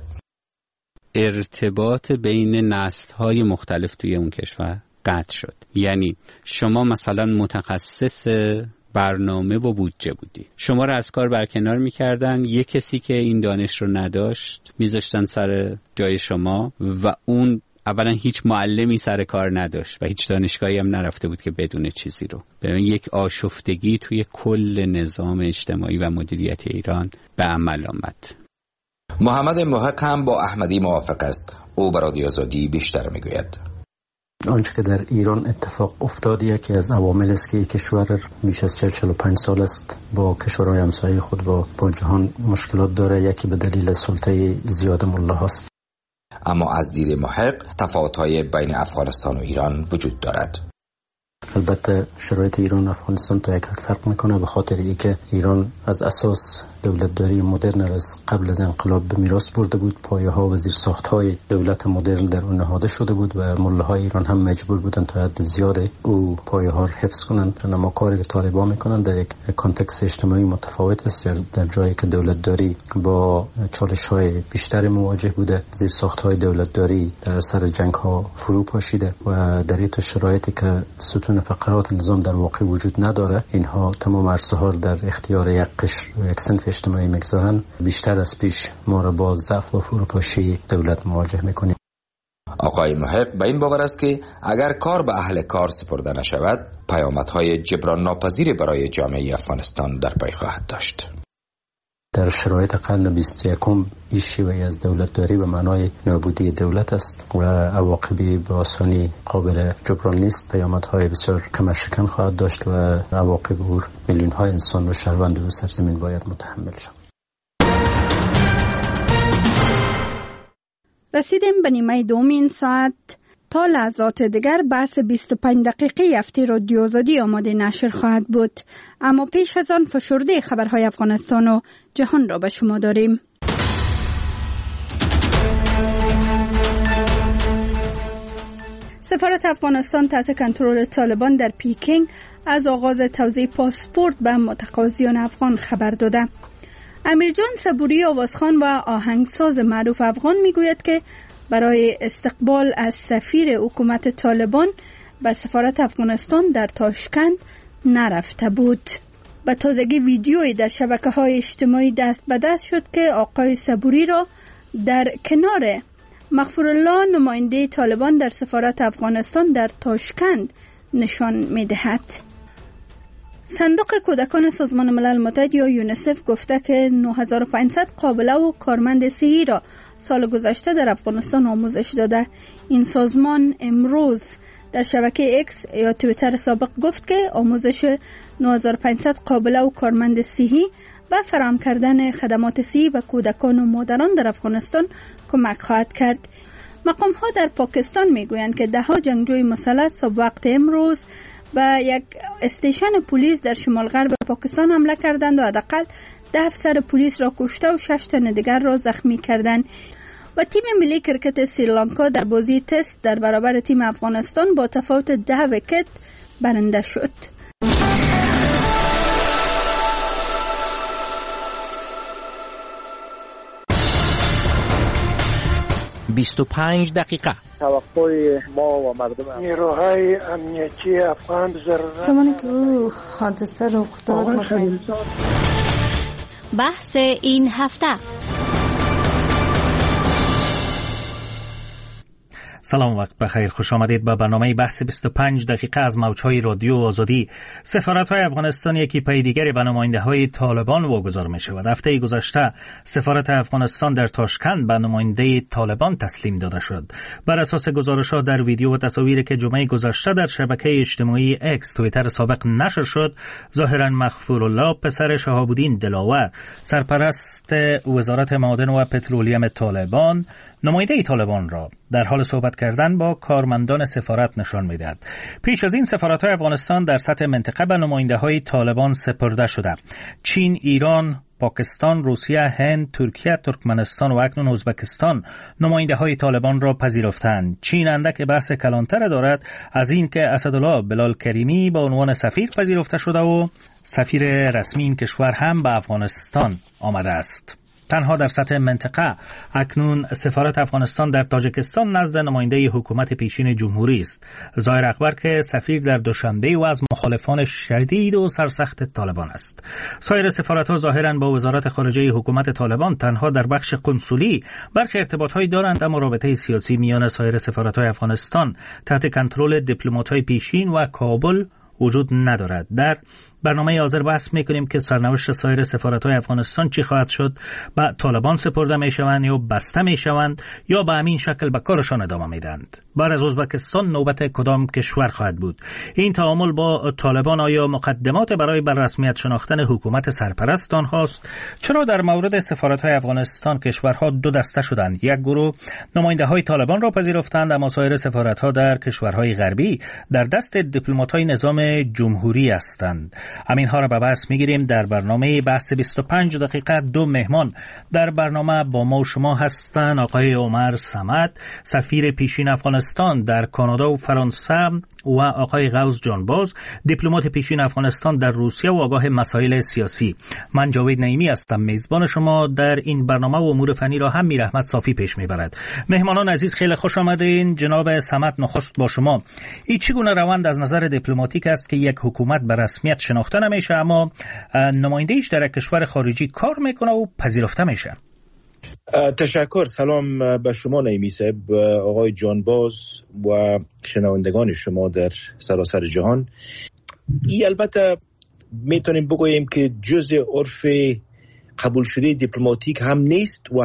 ارتباط بین نسل‌های مختلف توی اون کشور قطع شد. یعنی شما مثلا متخصص برنامه و بودجه بودی، شما رو از کار برکنار میکردن، یک کسی که این دانش رو نداشت میذاشتن سر جای شما و اون اولا هیچ معلمی سر کار نداشت و هیچ دانشگاهی هم نرفته بود که بدون چیزی رو. ببین یک آشفتگی توی کل نظام اجتماعی و مدیریت ایران به عمل آمد. محمد محق هم با احمدی موافق است. او به رادیو آزادی بیشتر میگوید. آنچه که در ایران اتفاق افتاد یکی از عوامل است که کشور بیش از 45 سال است با کشورهای همسایه خود با جهان مشکلات داره. یکی به دلیل سلطه زیاد ملاهاست. اما از دید محق تفاوت‌های بین افغانستان و ایران وجود دارد. البته شرایط ایران و افغانستان تا یک حد فرق میکنه، به خاطر اینکه ایران از اساس دولتداری مدرن از قبل از انقلاب به میراث برده بود. پایه‌ها و زیرساخت‌های دولت مدرن در اون نهاده شده بود و ملاهای ایران هم مجبور بودن تا حد زیاد او پایه‌ها رو حفظ کنند. اما کاری که طالبان میکنن در یک کانتکست اجتماعی متفاوت است. در جایی که دولتداری با چالش‌های بیشتری مواجه بوده، زیرساخت‌های دولتداری در اثر جنگ‌ها فرو پاشیده و در این شرایطی که ستون کردن فقرات نظام در واقع وجود نداره. اینها تمام عرصه‌ها در اختیار یک قشر و یک صنف اجتماعی میگذارن. بیشتر از پیش ما را با ضعف و فروپاشی دولت مواجه میکنیم. آقای محق به این باور است که اگر کار به اهل کار سپرده نشود، پیامدهای جبران ناپذیری برای جامعه افغانستان در پی خواهد داشت. در شرایط قرن 21 این شیوه از دولتداری به معنای نابودی دولت است و عواقبی به آسانی قابل جبران نیست. پیامدهای بسیار کمرشکن خواهد داشت و عواقب او میلیون های انسان و شهروند او سرزمین باید متحمل شود. رسیدیم به نیمه دوم این ساعت. تا لحظات دیگر بحث 25 دقیقه هفته رادیو آزادی آماده نشر خواهد بود، اما پیش از آن فشرده خبرهای افغانستان و جهان را به شما داریم. سفارت افغانستان تحت کنترل طالبان در پیکینگ از آغاز توزیع پاسپورت به متقاضیان افغان خبر داده. امیرجان صبوری آوازخوان و آهنگساز معروف افغان میگوید که برای استقبال از سفیر حکومت طالبان به سفارت افغانستان در تاشکند نرفته بود. به تازگی ویدیویی در شبکه‌های اجتماعی دست به دست شد که آقای صبوری را در کنار مغفورالله نماینده طالبان در سفارت افغانستان در تاشکند نشان می‌دهد. صندوق کودکان سازمان ملل متحد یا یونیسف گفته که 9500 قابله و کارمند صحی را سال گذشته در افغانستان آموزش داده. این سازمان امروز در شبکه اکس یا توییتر سابق گفت که آموزش 9500 قابله و کارمند صحی و فراهم کردن خدمات صحی به کودکان و مادران در افغانستان کمک خواهد کرد. مقام ها در پاکستان میگویند که ده ها جنگجوی مسلح صبح وقت امروز به یک استیشن پلیس در شمال غرب پاکستان حمله کردند و حداقل 10 افسر پلیس را کشته و 6 تن دیگر را زخمی کردند. و تیم ملی کرکت سریلانکا در بازی تست در برابر تیم افغانستان با تفاوت 10 ویکت برنده شد. «25 دقیقه». توقع ما و مردم نیروهای امنیتی افغان زمانی که او حادثه رخ داد بحث این هفته. سلام، وقت بخیر، خوش آمدید به برنامه بحث 25 دقیقه از موجهای رادیو آزادی. سفارت‌های افغانستان یکی پی دیگری به نماینده‌های طالبان واگذار می‌شود. هفته گذشته سفارت افغانستان در تاشکند به نماینده طالبان تسلیم داده شد. بر اساس گزارش‌ها در ویدیو و تصاویری که جمعه گذشته در شبکه اجتماعی اکس توییتر سابق نشر شد، ظاهراً مغفورالله پسر شهاب‌الدین دلاور، سرپرست وزارت معادن و پترولیم طالبان، نماینده طالبان را در حال صحبت کردن با کارمندان سفارت نشان می‌دهد. پیش از این سفارت‌های افغانستان در سطح منطقه به نماینده‌های طالبان سپرده شده. چین، ایران، پاکستان، روسیه، هند، ترکیه، ترکمنستان و اکنون ازبکستان نماینده‌های طالبان را پذیرفتند. چین اندک بحث کلانتر دارد از این که اسدالله بلال کریمی به عنوان سفیر پذیرفته شده و سفیر رسمی این کشور هم به افغانستان آمده است. تنها در سطح منطقه اکنون سفارت افغانستان در تاجیکستان نزد نماینده حکومت پیشین جمهوری است. ظاهر اخبار که سفیر در دوشنبه و از مخالفان شدید و سرسخت طالبان است. سایر سفارت‌ها ظاهراً با وزارت خارجه حکومت طالبان تنها در بخش قنسولی برخی ارتباط‌هایی دارند، اما رابطه سیاسی میان سایر سفارت‌های افغانستان تحت کنترل دیپلمات‌های پیشین و کابل وجود ندارد. در برنامه حاضر بحث میکنیم که سرنوشت سایر سفارت‌های افغانستان چی خواهد شد. به طالبان سپرده میشوند یا بسته میشوند یا به همین شکل به کارشان ادامه میدند. بعد از ازبکستان نوبت کدام کشور خواهد بود؟ این تعامل با طالبان آیا مقدمات برای بر رسمیت شناختن حکومت سرپرست آنهاست؟ چرا در مورد سفارت‌های افغانستان کشورها دو دسته شدند؟ یک گروه نماینده‌های طالبان را پذیرفتند، اما سایر سفارت‌ها در کشورهای غربی در دست دیپلمات‌های نظام جمهوری هستند. همینها را به بحث میگیریم در برنامه بحث 25 دقیقه. دو مهمان در برنامه با ما و شما هستند. آقای عمر صمد، سفیر پیشین افغانستان در کانادا و فرانسه، و آقای غوث جانباز، دیپلمات پیشین افغانستان در روسیه و آگاه مسائل سیاسی. من جاوید نعیمی هستم، میزبان شما در این برنامه و امور فنی را هم میر احمد صافی پیش میبرد. مهمانان عزیز خیلی خوش آمدین. جناب صمد نخست با شما. این چگونه روند از نظر دیپلماتیک است که یک حکومت به رسمیت شناخته نمیشه اما نماینده‌اش در کشور خارجی کار میکنه و پذیرفته میشه؟ تشکر. سلام به شما نعیمی صاحب، آقای جانباز و شنوندگان شما در سراسر جهان. این البته میتونیم بگوییم که جزء عرف قبول شده دیپلماتیک هم نیست و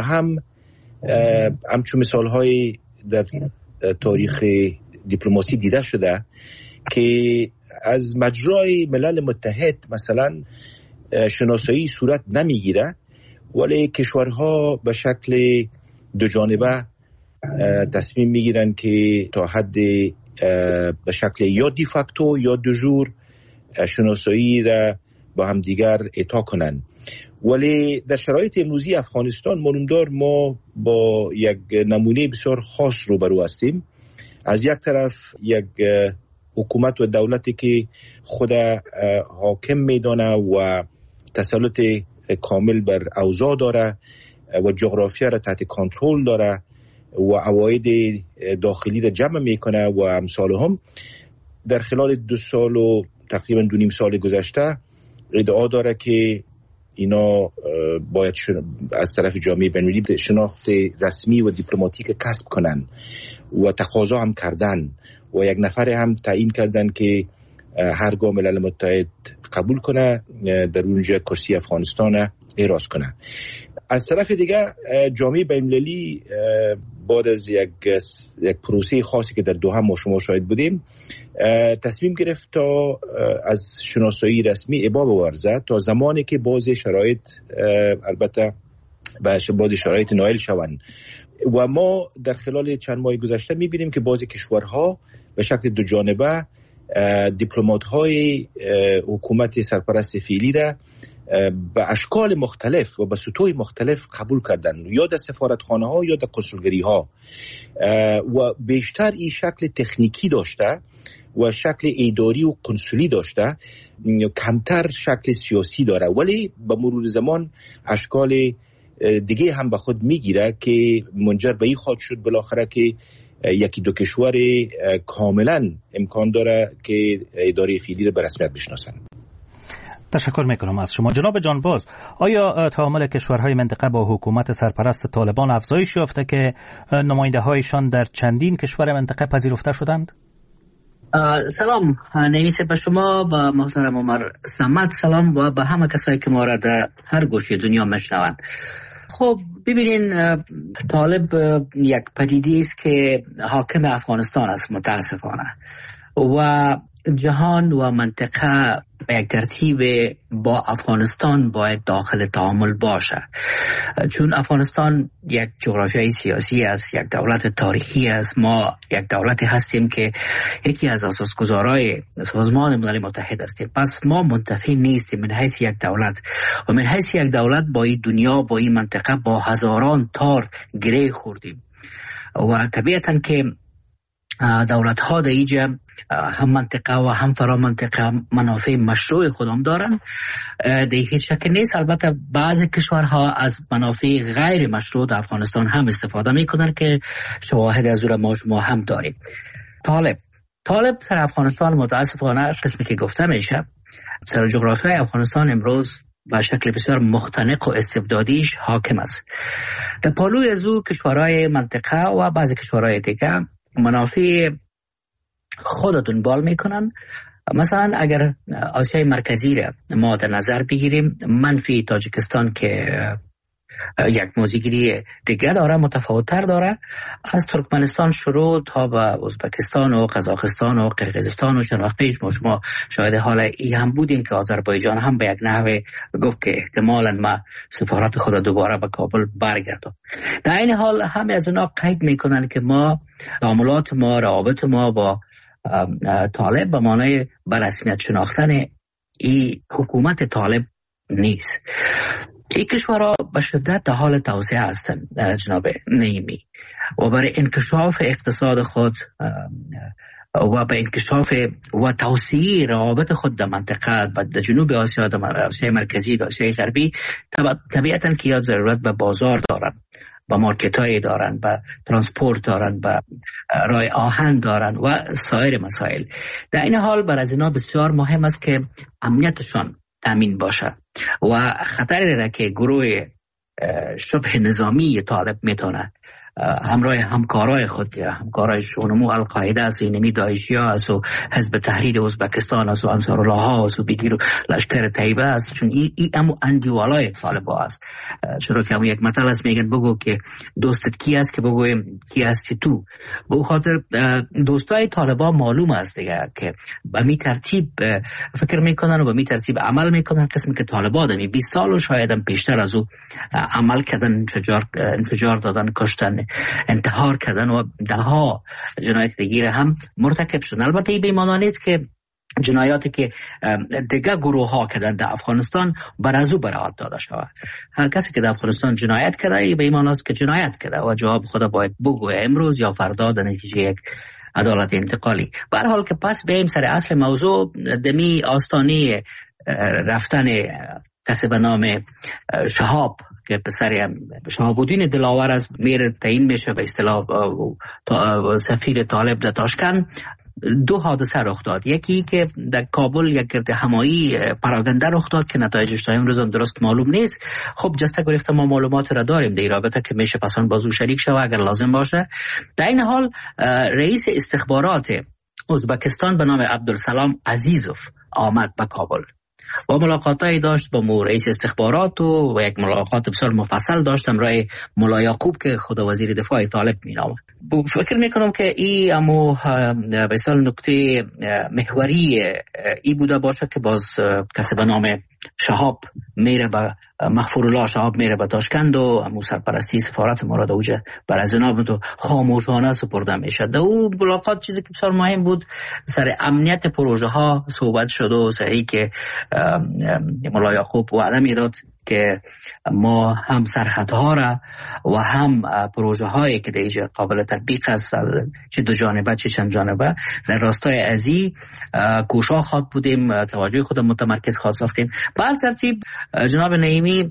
همچون مثال های در تاریخ دیپلماسی دیده شده که از مجرای ملل متحد مثلا شناسایی صورت نمیگیره، ولی کشورها به شکل دو جانبه تصمیم میگیرن که تا حد به شکل یا دی فاکتو یا دو جور شناسایی را با هم دیگر اعطا کنن. ولی در شرایط امروزی افغانستان معلومدار ما با یک نمونه بسیار خاص روبرو هستیم. از یک طرف یک حکومت و دولتی که خود حاکم میدانه و تسلط کامل بر اوضاع داره و جغرافیا را تحت کنترل داره و عواید داخلی را جمع میکنه و امثال هم. در خلال 2 سال و تقریبا 2.5 سال گذشته ادعا داره که اینا باید از طرف جامعه بین‌المللی شناخت رسمی و دیپلماتیک کسب کنن و تقاضا هم کردن و یک نفر هم تعیین کردن که هرگاه ملل متحد قبول کنه در اونجا کرسی افغانستان احراز کنه. از طرف دیگه جامعه بین‌المللی بعد از یک پروسه خاصی که در دوحه ما شما شاهد بودیم تصمیم گرفت تا از شناسایی رسمی ابا بورزد تا زمانی که بعض شرایط البته بعض شرایط نائل شوند. و ما در خلال چند ماه گذشته میبینیم که بعض کشورها به شکل دو جانبه دیپلمات های حکومت سرپرست فعلی را به اشکال مختلف و به سطوح مختلف قبول کردن، یا در سفارتخانه ها یا در کنسولگری ها، و بیشتر این شکل تکنیکی داشته و شکل اداری و کنسولی داشته، کمتر شکل سیاسی داره. ولی به مرور زمان اشکال دیگه هم به خود میگیره که منجر به این خواهد شد بالاخره که یکی دو کشور کاملا امکان داره که اداره فعلی را به رسمیت بشناسن. تشکر میکنم از شما. جناب جانباز، آیا تعامل کشورهای منطقه با حکومت سرپرست طالبان افزایش یافته که نماینده هایشان در چندین کشور منطقه پذیرفته شدند؟ سلام نویسه به شما، با محترم عمر صمد سلام و به همه کسایی که ما را در هر گوشه دنیا میشنوند. خب ببینین، طالب یک پدیده است که حاکم افغانستان است متاسفانه، و جهان و منطقه به یک ترتیب با افغانستان باید داخل تعامل باشه، چون افغانستان یک جغرافیای سیاسی است، یک دولت تاریخی است. ما یک دولتی هستیم که یکی از اساسگزارای سازمان ملل متحد هستیم. پس ما منتفی نیستیم من حیث یک دولت، و من حیث یک دولت با این دنیا، با این منطقه، با هزاران تار گره خوردیم. و طبیعتاً که دولت ها در اینجا هم منطقه و هم فرا منطقه منافع مشروع خودم دارن، در هیچ شک نیست. البته بعضی کشورها از منافع غیر مشروع در افغانستان هم استفاده میکنن که شواهد از اون ما هم داریم. طالب در افغانستان متاسفانه قسمی که گفته میشه، سر جغرافیای افغانستان امروز به شکل بسیار مختنق و استبدادیش حاکم است. در پالوی از او کشورهای منطقه و بعضی کشورهای دیگه منافع خود دنبال میکنن. مثلا اگر آسیای مرکزی را ما در نظر بگیریم، منفی تاجیکستان که یک موضوعگیری دیگه داره، متفاوت‌تر داره، از ترکمنستان شروع تا به ازبکستان و قزاقستان و قرقیزستان و چند وقت پیش ما شاهد حال ای هم بودیم که آذربایجان هم به یک نحوه گفت که احتمالاً ما سفارت خود دوباره به کابل برگردم. در این حال همه از اونا قید میکنن که ما تعاملات ما، روابط ما با طالب به معنای به رسمیت شناختن این حکومت طالب نیست. این کشورها به شدت در حال توسعه هستند جناب نعیمی، و برای انکشاف اقتصاد خود و به انکشاف و توسعه روابط خود در منطقه در جنوب آسیا، در آسیای مرکزی، در آسیای غربی، طبیعتاً که یا ضرورت به بازار دارن، با مارکت های دارن، با ترانسپورت دارن، با راه آهن دارن و سایر مسائل. در این حال بر از اینا بسیار مهم است که امنیتشان تامین باشه و خطری را که گروه شبه نظامی طالب میتونه همراه همکارای خود، همکارای شونمو القاعده است، اینمی داعشی ها است و حزب تحریر ازبکستان است و انصارالله ها است و بگیر لشکر طیبه است، چون این امو اندیوالای طالب ها است. چرا که یک مثل است، میگن بگو که دوستت کی است که بگویم کی هستی تو. به خاطر دوستای طالب ها معلوم است دیگه که به می ترتیب فکر میکنن و به می ترتیب عمل میکنن. قسمی که طالب ها دمی 20 سال و شاید هم پیشتر از او عمل کردن، انفجار دادن، کشتن، انتحار کردن و ده ها جنایت دیگه هم مرتکب شدن. البته این بیمانه نیست که جنایاتی که دیگه گروه ها کردن در افغانستان بر از او براعت داده شود. هر کسی که در افغانستان جنایت کرده به ایمان است که جنایت کرده و جواب خدا باید بگوه امروز یا فردا در نتیجه یک عدالت انتقالی. به هر حال که پس بریم سر اصل موضوع، دمی آستانه رفتن کسی به نام شهاب که پسر شهاب‌الدین دلاور از میره تعیین میشه به اصطلاح سفیر طالب در تاشکند. دو حادثه رخ داد. یکی که در کابل یک گرد همایی پراگنده رخ داد که نتایجش تا امروز هم درست معلوم نیست. خب جسته گریخته ما معلومات را داریم در این رابطه که میشه پسان بازو شریک شود اگر لازم باشه. در این حال رئیس استخبارات ازبکستان به نام عبدالسلام عزیزوف آمد به کابل و ملاقاتی داشت با رئیس استخبارات و یک ملاقات بسیار مفصل داشت همراه ملا یعقوب که خود وزیر دفاع طالب مینامد. فکر میکنم که این امو بسیار نکته محوری ای بوده باشه که باز کسی به نام شهاب میره به مغفورالله شهاب میره به تاشکند و امو سرپرستی سفارت مراد اوجه بر از اینا تو خاموشانه سپرده میشه. در او ملاقات چیزی که بسیار مهم بود سر امنیت پروژه ها صحبت شد و سری که ملا یعقوب وعده میداد که ما هم سرحدها را و هم پروژه هایی که دیگه قابل تطبیق است چه دو جانبه چه چند جانبه در راستای ازی کوشا خواد بودیم، توجه خود متمرکز خواد ساختیم. بعد ترتیب جناب نعیمی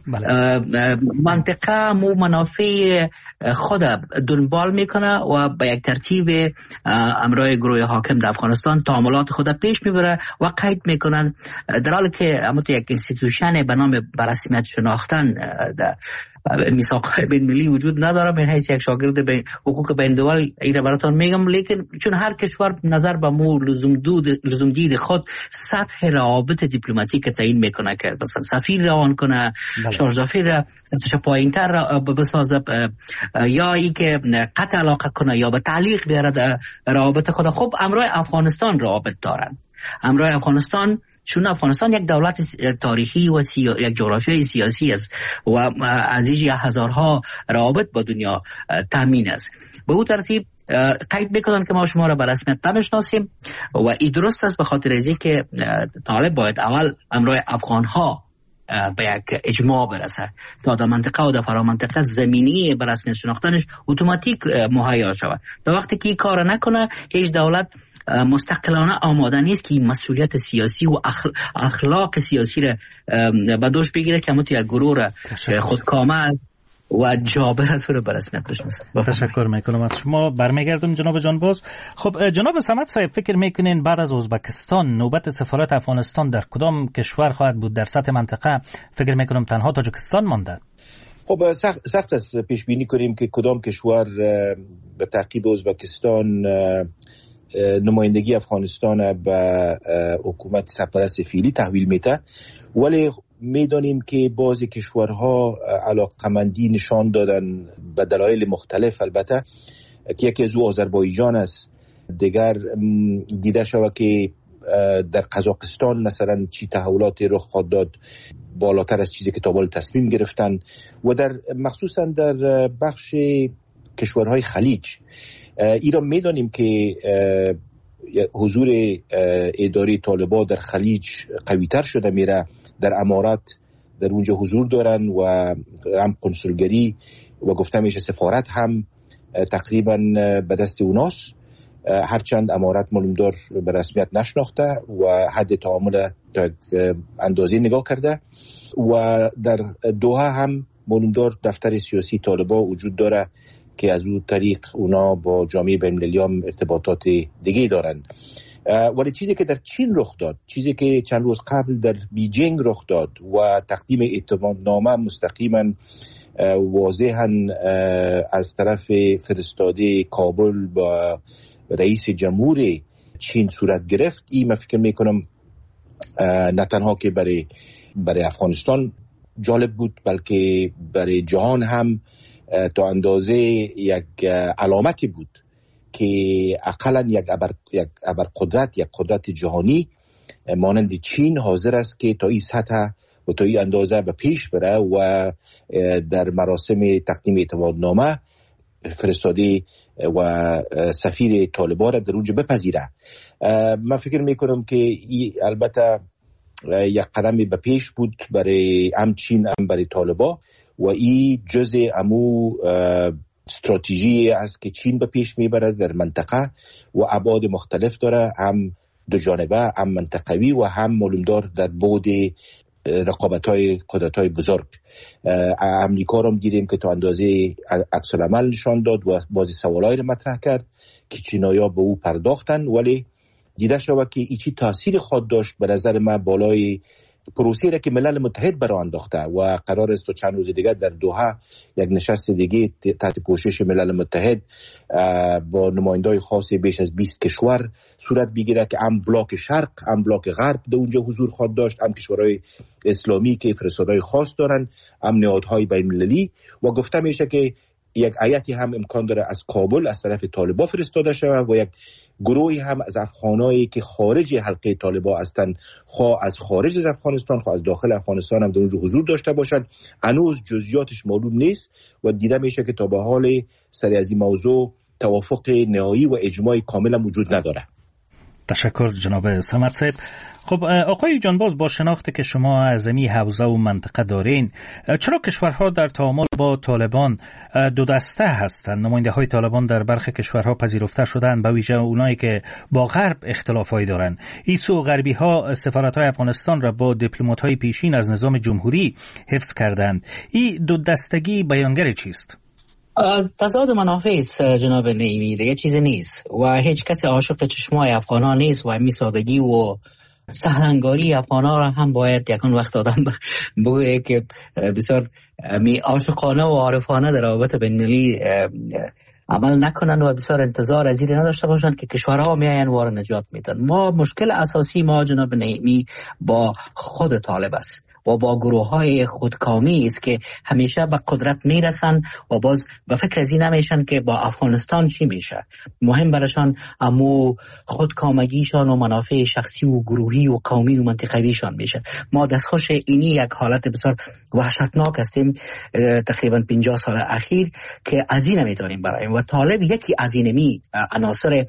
منطقه مو منافع خود دنبال میکنه و به یک ترتیب امرای گروه حاکم در افغانستان تعاملات خود پیش میبره و قید میکنن، در حالی که یک انستیتوشن به نام بررسمیت شناختن در میثاق بین ملی وجود نداره. من حیث یک شاگرد به حقوق بین الملل اینا براتون میگم، لیکن چون هر کشور نظر به مو لزوم دید خود سطح روابط دیپلماتیک تعیین میکنه که مثلا سفیر روان کنه، شارژافیر سطحش پایینتر بسازه یا ای که قطع علاقه کنه یا به تعلیق بیاره در روابط خود. خب امرای افغانستان روابط دارن. امرای افغانستان چون افغانستان یک دولت تاریخی و یک جغرافیای سیاسی است و از اینجا هزارها روابط با دنیا تامین است. به او ترتیب قید میکنن که ما شما را به رسمیت نمیشناسیم و این درست است، به خاطر اینکه که طالب باید اول امرای افغانها به یک اجماع برسه تا در منطقه و در فرامنطقه زمینی به رسمیت شناختنش اتوماتیک مهیا شود. در وقتی که این کار نکنه هیچ دولت مستقلانه آماده نیست که این مسئولیت سیاسی و اخلاق سیاسی را به دوش بگیره که همون یک گروه را خودکامه و جابر از رو به رسمیت بشناسه. تشکر میکنم از شما. برمیگردم جناب جانباز. خب جناب صمد صاحب، فکر میکنین بعد از ازبکستان نوبت سفارت افغانستان در کدام کشور خواهد بود؟ در سطح منطقه فکر میکنم تنها تاجیکستان مانده. خب سخت است پیش بینی کنیم که کدام کشور به تعقیب ازبکستان نمایندگی افغانستان به حکومت سرپرست فعلی تحویل میده، ولی میدانیم که بعضی کشورها علاقمندی نشان دادن به دلایل مختلف، البته که یکی از او آذربایجان است. دیگر دیده شود که در قزاقستان مثلا چی تحولاتی رخ خواهد داد بالاتر از چیزی که تا حالا تصمیم گرفتن، و در مخصوصا در بخش کشورهای خلیج ایران میدانیم که حضور اداره طالبان در خلیج قوی‌تر شده میره. در امارات در اونجا حضور دارن و هم کنسولگری و گفته میشه سفارت هم تقریبا به دست اوناست هرچند امارت معلومدار به رسمیت نشناخته و حد تعامل تا اندازه نگاه کرده و در دوحه هم معلومدار دفتر سیاسی طالبان وجود داره که از اون طریق اونا با جامعه بین‌المللی هم ارتباطات دیگه دارن. ولی چیزی که در چین رخ داد، چیزی که چند روز قبل در بیجینگ رخ داد و تقدیم اعتمادنامه مستقیما واضحاً از طرف فرستاده کابل با رئیس جمهور چین صورت گرفت، این من فکر میکنم نه تنها که برای افغانستان جالب بود بلکه برای جهان هم تا اندازه یک علامتی بود که اقلا یک قدرت جهانی مانند چین حاضر است که تا این سطح و تا این اندازه به پیش بره و در مراسم تقدیم اعتمادنامه فرستاده و سفیر طالبان را در اونجا بپذیره. من فکر میکنم که البته یک قدم به پیش بود برای هم چین هم برای طالبان و این جزء امو استراتژی است که چین به پیش میبره در منطقه و ابعاد مختلف داره، هم دو جانبه، هم منطقوی و هم معلومدار در بعد رقابت‌های قدرت‌های بزرگ. امریکا رو دیدیم که تا اندازه عکس العمل نشان داد و بعضی سوالایی رو مطرح کرد که چینایی‌ها به او پرداختن، ولی دیده شد که ایچی تاثیر خود داشت به نظر من بالای پروسه‌ای را که ملل متحد برای انداخته و قرار است تا چند روز دیگه در دوحه یک نشست دیگه تحت پوشش ملل متحد با نمایندای خاص بیش از 20 کشور صورت بگیره که هم بلاک شرق هم بلاک غرب در اونجا حضور خواهد داشت، هم کشورهای اسلامی که فرستادهای خاص دارن، هم نهادهای بین‌المللی و گفته میشه که یک هیئتی هم امکان داره از کابل از طرف طالبان فرستاده شود و یک گروهی هم از افغانایی که خارج حلقه طالبان هستند، خواه از خارج از افغانستان خواه از داخل افغانستان هم در اونجا حضور داشته باشند. هنوز جزئیاتش معلوم نیست و دیده میشه که تا به حال سر از این موضوع توافق نهایی و اجماع کامل هم وجود نداره. تشکر جناب صمد صاحب. خب آقای جانباز، با شناخت که شما از این حوزه و منطقه دارین، چرا کشورها در تعامل با طالبان دو دسته هستند؟ نماینده های طالبان در برخی کشورها پذیرفته شدند، به ویژه اونایی که با غرب اختلافایی دارند. ایسو غربی ها سفارت های افغانستان را با دیپلمات های پیشین از نظام جمهوری حفظ کردند. این دو دستگی بیانگر چیست؟ تضاد منافع است جناب نعیمی، دیگه چیزی نیست و هیچ کسی عاشق چشمای افغان ها نیست و همین سادگی و سهلنگاری افغان ها را هم باید یکان وقت آدم بگویه که بسیار عاشقانه و عارفانه در روابط بین‌المللی عمل نکنن و بسیار انتظار از این نداشته باشند که کشورها میاین وار نجات میدن. ما مشکل اساسی ما جناب نعیمی با خود طالب است و با گروه های خودکامی است که همیشه به قدرت میرسن و باز به فکر از این نمیشن که با افغانستان چی میشه. مهم برشان امو خودکامگیشان و منافع شخصی و گروهی و قومی و منطقویشان میشه. ما دستخوش اینی یک حالت بسیار وحشتناک هستیم تقریبا 50 سال اخیر که از این نمیتونیم برایم و طالب یکی از اینمی عناصر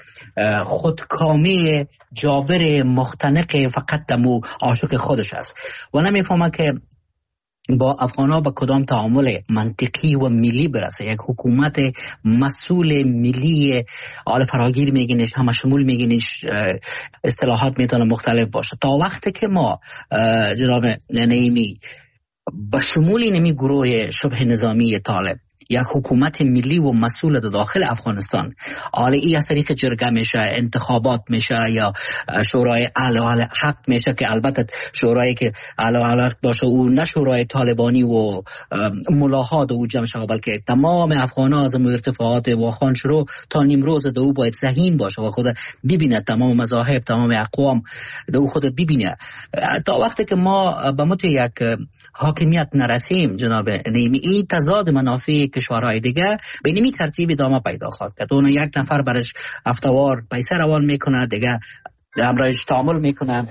خودکامی جابر مختنق فقط دمو عاشق خودش است و نمیفهمه که با افغان‌ها با کدام تعامل منطقی و ملی برسه. یک حکومت مسئول ملی آل فراگیر میگینش، همه شمول میگینش، اصطلاحات میتونه مختلف باشه. تا وقتی که ما جناب نعیمی با شمول اینمی گروه شبه نظامی طالب یک حکومت ملی و مسئول داخل افغانستان، حالا این از طریق جرگه میشه، انتخابات میشه یا شورای اعلی حق میشه که البته شورایی که اعلی حق باشه او نه شورای طالبانی و ملاحات او جمع شود بلکه تمام افغان‌ها از ارتفاعات واخان شروع تا نیمروز دو باید ذهین باشه و خود ببینه تمام مذاهب تمام اقوام دو خود ببینه. تا وقتی که ما به مت یک حاکمیت نرسیم جناب نعیمی، این تضاد منافع کشورهای دیگه به نمی ترتیب ادامه پیدا خواهد کرد. اون یک نفر برش افتوار پیسه روان میکنه، دیگه همراهش تعامل میکنه.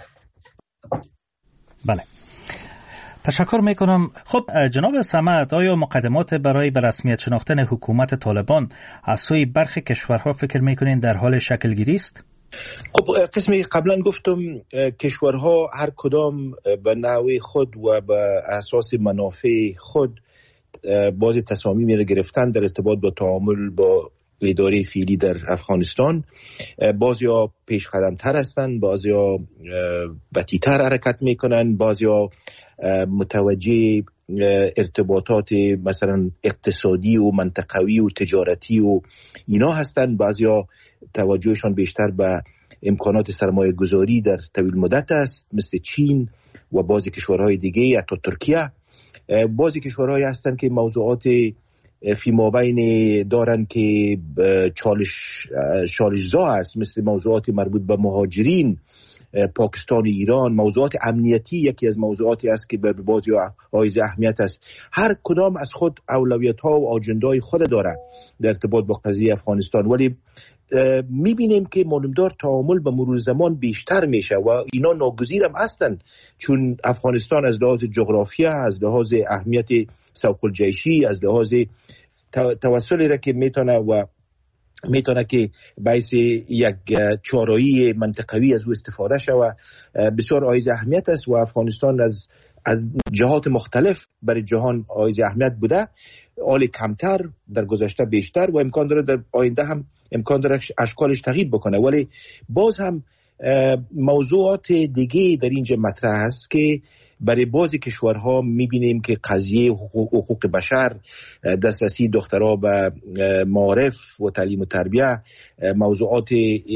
بله، تشکر میکنم. خب جناب صمد، آیا مقدمات برای به رسمیت شناختن حکومت طالبان از سوی برخی کشورها فکر میکنین در حال شکل گیری است؟ خب قسمی قبلا گفتم کشورها هر کدام به نحوه خود و به اساس منافع خود بعضی تصامیم را گرفتن در ارتباط با تعامل با اداره فعلی در افغانستان. بعضیا پیش قدم تر هستند، بعضیا بطی‌تر حرکت میکنن، بعضیا متوجه ارتباطات مثلا اقتصادی و منطقوی و تجارتی و اینا هستند، بعضیا توجهشان بیشتر به امکانات سرمایه گذاری در طویل مدت است مثل چین و بعضی کشورهای دیگه حتی ترکیه. بعضی کشورهایی هستند که موضوعات فی مابین دارن که چالش‌زا است، مثل موضوعات مربوط به مهاجرین، پاکستان و ایران. موضوعات امنیتی یکی از موضوعاتی است که به بعضی حائز اهمیت است. هر کدام از خود اولویت‌ها و آجندای خود داره در ارتباط با قضیه افغانستان، ولی میبینیم که معلومدار تعامل به مرور زمان بیشتر میشه و اینا ناگزیر هم هستن، چون افغانستان از لحاظ جغرافیا، از لحاظ اهمیت سوق الجیشی، از لحاظ توسلی را که میتونه که باعث یک چارایی منطقوی از او استفاده شود بسیار حائز اهمیت است و افغانستان از جهات مختلف برای جهان حائز اهمیت بوده، حال کمتر در گذشته بیشتر و امکان داره در آینده هم امکان داره اشکالش تغییر بکنه. ولی باز هم موضوعات دیگه در اینجا مطرح است که برای بعضی کشورها میبینیم که قضیه حقوق بشر، دسترسی دخترها به معارف و تعلیم و تربیه، موضوعات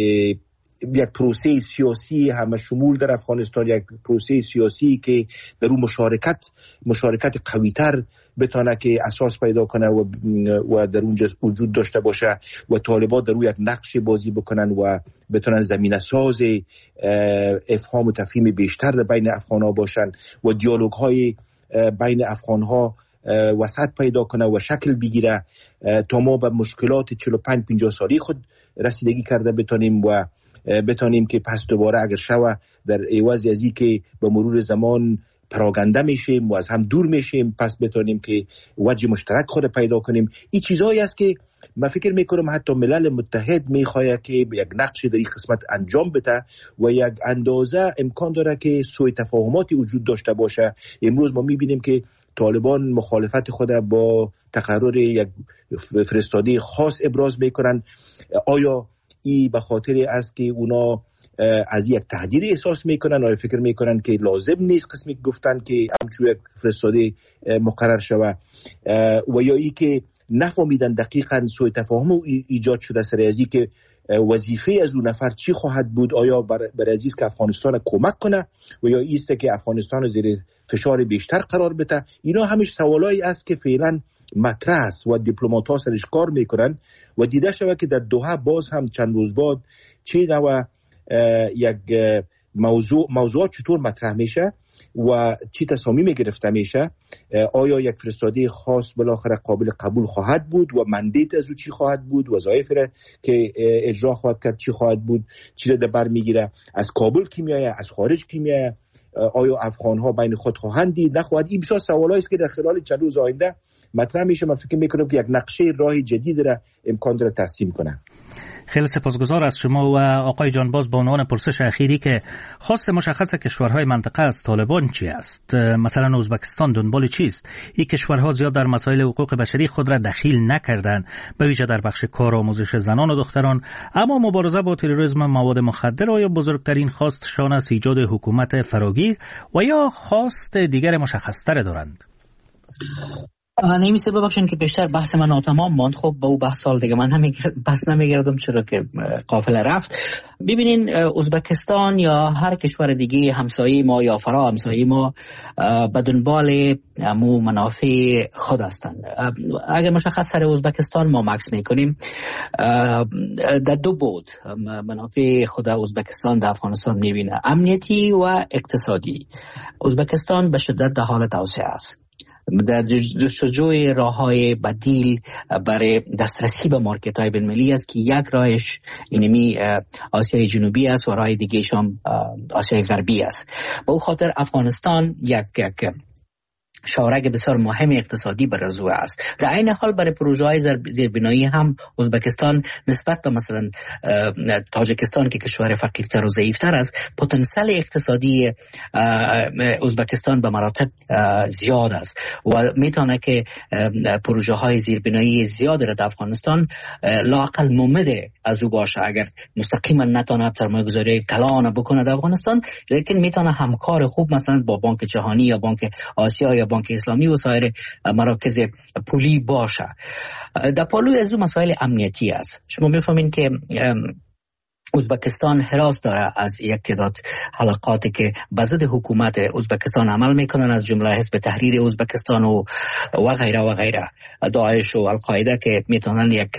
یک پروسه سیاسی همه شمول در افغانستان، یک پروسه سیاسی که در اون مشارکت قویتر بتونه که اساس پیدا کنه و در اونجا وجود داشته باشه و طالبان در روی یک نقش بازی بکنن و بتونن زمینه ساز افهام و تفهیم بیشتر بین افغان‌ها باشن و دیالوگ های بین افغان‌ها وسط پیدا کنه و شکل بگیره تا ما به مشکلات 45-50 سالی خود رسیدگی کرده بتونیم که پس دوباره اگر شوه در عوض از این که به مرور زمان پراگنده میشیم و از هم دور میشیم، پس بتونیم که وجه مشترک خود پیدا کنیم. این چیزایی است که من فکر میکنم حتی ملل متحد میخواهد که یک نقش در این قسمت انجام بده و یک اندازه امکان داره که سوء تفاهماتی وجود داشته باشه. امروز ما میبینیم که طالبان مخالفت خود با تقرر یک فرستاده خاص ابراز میکنن. آیا این به خاطر است که اونا از یک تهدید احساس میکنن؟ آیا فکر میکنن که لازم نیست قسمی گفتن که همچون یک فرستاده مقرر شوه؟ و یا ای که نفهمیدن دقیقاً سوء تفاهم ایجاد شده سر ازی که وظیفه از اون نفر چی خواهد بود؟ آیا برای عزیز که افغانستان کمک کنه و یا ایسته که افغانستان زیر فشار بیشتر قرار بده؟ اینا همش سوالایی است که فعلا مطرح است و دیپلمات‌ها سرش کار میکنن و دیده شده که در دوحه باز هم چند روز بعد چه نوع یک موضوع چطور مطرح میشه و چی تصامیم گرفته میشه. آیا یک فرستاده خاص بالاخره قابل قبول خواهد بود و مندیت از او چی خواهد بود، وظایف که اجرا خواهد کرد چی خواهد بود، چی را در بر میگیره، از کابل کی میایه، از خارج کی میایه، آیا افغان ها بین خود خواهند دید نخواهد؟ این بسیار سوالایی است که در خلال چند روز آینده مطرح میشه. من فکر میکنم که یک نقشه راه جدید را امکان داره ترسیم کنه. خیلی سپاسگزار از شما. و آقای جانباز، با عنوان پرسش اخیری که خواست مشخص کشورهای منطقه از طالبان چی است؟ مثلا ازبکستان دنبال چیست؟ این کشورها زیاد در مسائل حقوق بشری خود را دخیل نکردند، به ویژه در بخش کار و آموزش زنان و دختران، اما مبارزه با تروریسم، مواد مخدر آیا بزرگترین خواستشان است ایجاد حکومت فراگیر و یا خواست دیگر مشخص‌تر دارند؟ نمیشه ببخشین که بیشتر بحث من ناتمام ماند. خب با او بحث سال دیگه من بحث نمیگردم چرا که قافله رفت. ببینین ازبکستان یا هر کشور دیگه همسایه ما یا فرا همسایه ما به دنبال منافع خود هستند. اگر مشخص سر ازبکستان ما مکس میکنیم در دو بود منافع خود ازبکستان در افغانستان میبینه، امنیتی و اقتصادی. ازبکستان به شدت در حال توسعه است، در جستجوی راه‌های بدیل برای دسترسی به مارکت‌های بین‌المللی است که یک راهش اینمی آسیای جنوبی است و راه دیگه‌ش هم آسیای غربی است. به او خاطر افغانستان یک شارک بسیار مهم اقتصادی برای زو است. در این حال برای پروژه های زیربنایی هم ازبکستان نسبت به مثلا تاجیکستان که کشور فقیرتر و ضعیفتر است، پتانسیل اقتصادی ازبکستان به مراتب زیاد است و میتونه که پروژه های زیربنایی زیاد در افغانستان لااقل ممد از او باشه. اگر مستقیما نتونه سرمایه‌گذاری کلان بکنه در افغانستان، لیکن میتونه همکار خوب مثلا با بانک جهانی یا بانک آسیا یا بانک اسلامی و سایر مراکز پولی باشه. در پالوی از او مسائل امنیتی است. شما میفهمین که ازبکستان حراس داره از یک تعداد حلقاتی که به ضد حکومت ازبکستان عمل میکنن، از جمله حزب تحریر ازبکستان و غیره و غیره، داعش و القاعده که میتونن یک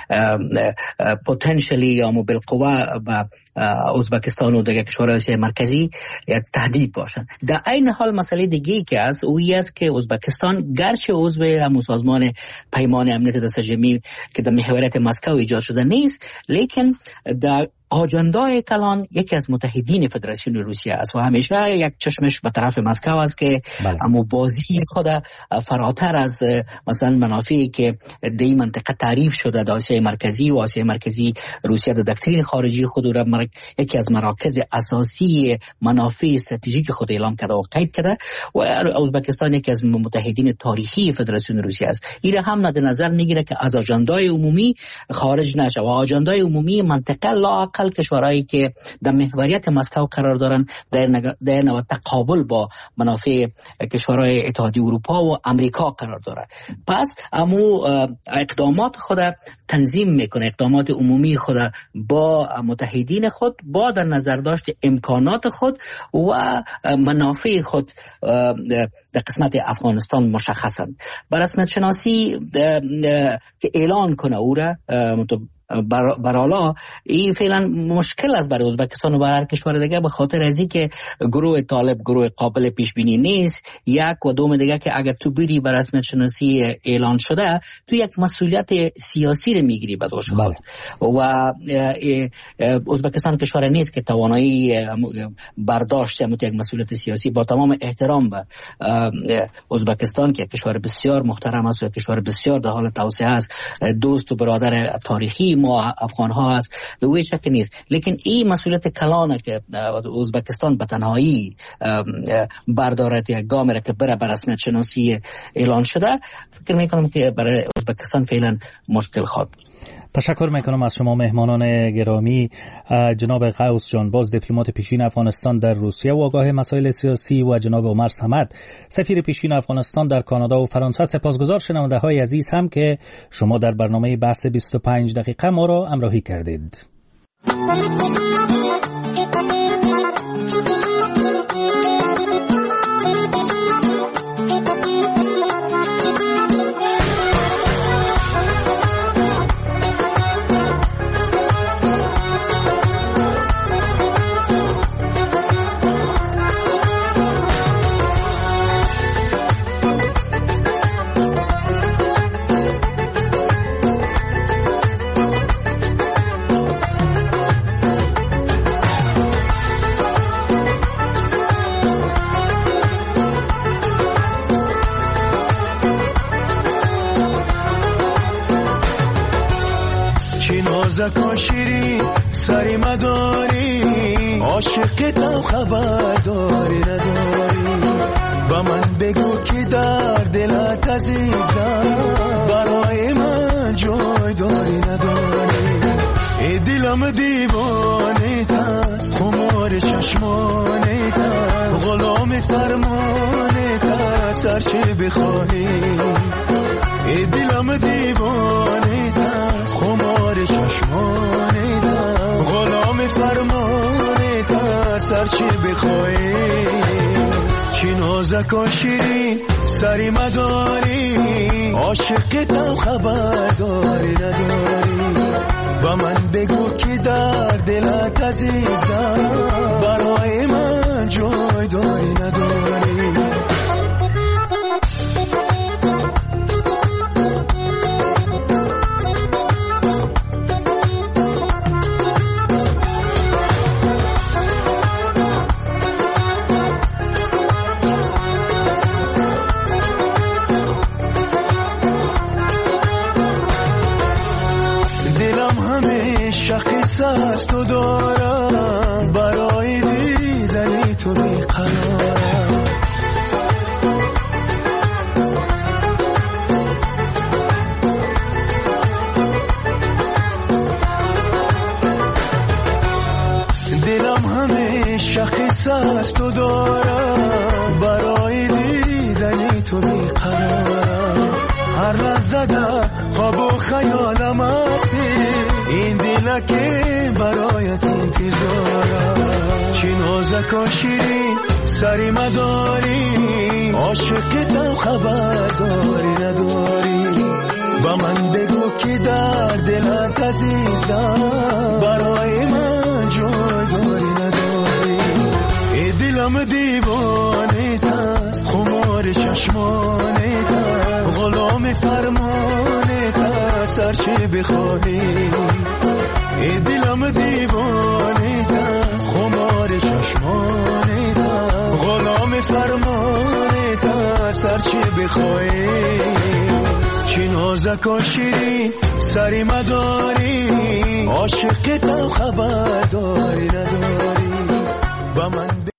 پتانسیلی یا بالقوه به ازبکستان و دیگر کشورهای آسیای مرکزی یک تهدید باشن. در این حال مسئله دیگه‌ای که است اویی است که ازبکستان گرچه عضو همون سازمان پیمان امنیت دستجمعی که در محوریت مسکو ایجاد شده نیست، لیکن در آجندای کلان یکی از متحدین فدراسیون روسیه است و همیشه یک چشمش به طرف مسکو است که اما بازی خود فراتر از مثلا منافعی که در این منطقه تعریف شده در آسیای مرکزی و آسیای مرکزی روسیه در دکترین خارجی خود را یکی از مراکز اساسی منافع استراتژیک خود اعلام کرده و قید کرده و ازبکستان یکی از متحدین تاریخی فدراسیون روسیه است. این هم مد نظر میگیره که از آجندای عمومی خارج نشه و آجندای عمومی منطقه لااقل کشورهایی که در محوریت مسکو قرار دارن در نوع تقابل با منافع کشورهای اتحادیه اروپا و امریکا قرار داره. پس امو اقدامات خود تنظیم میکنه، اقدامات عمومی خود با متحدین خود با در نظر داشت امکانات خود و منافع خود در قسمت افغانستان مشخصند. بر رسمیت شناسی که اعلان کنه او را برالا این فعلا مشکل است برای ازبکستان و برای هر کشور دیگه، به خاطر از اینکه گروه طالب گروه قابل پیش بینی نیست. یک و دوم دیگه که اگر تو بری بر رسمیت شناسی اعلان شده تو یک مسئولیت سیاسی رو میگیری به دوش خود و ازبکستان کشور نیست که توانایی برداشت یک مسئولیت سیاسی. با تمام احترام به ازبکستان که کشور بسیار محترم است و کشور بسیار در حال توسعه است، دوست و برادر تاریخی ما افغان ها است، به وی شک نیست، لیکن این مسئولیت کلانه که ازبکستان به تنهایی بردارد یک گام را که بره بر رسمیت شناسی اعلان شده. فکر میکنم که برای ازبکستان فعلا مشکل خواهد. تشکر میکنم از شما مهمانان گرامی، جناب قوس جانباز دیپلمات پیشین افغانستان در روسیه و آگاه مسائل سیاسی و جناب عمر صمد سفیر پیشین افغانستان در کانادا و فرانسه. سپاسگزار شنونده های عزیز هم که شما در برنامه بحث 25 دقیقه ما را همراهی کردید. زکا شیری سری مداری عاشقتم خبرداری نداری با من بگو که در دلت عزیزم برای من جای داری نداری ای دلم دیوانه است خمار چشمانه است غلام فرمانه است هرچی بخواهی ای دلم دیوانه است خمار چشمانه است غلام فرمانه است هرچی بخواهی چی نازک و شیرین سری مداری عاشقتم خبرداری نداری و من بگو که در دلت عزیزم برای من جای داری نداری خیالم هستی این دل که برایت انتظارم چی نازک و شیرین سری مداری عاشقتم خبر داری نداری با من بگو که در دلت عزیزم برای من جای داری نداری ای دلم دیوانه تست خمار چشمانه تست غلام فرمانه تست هرچی بخواهی ای دلم دیوانه تست خمار چشمانه تست غلام فرمانه تست هرچی بخواهی چی نازک و شیرین سری مداری عاشقتم خبر داری نداری با من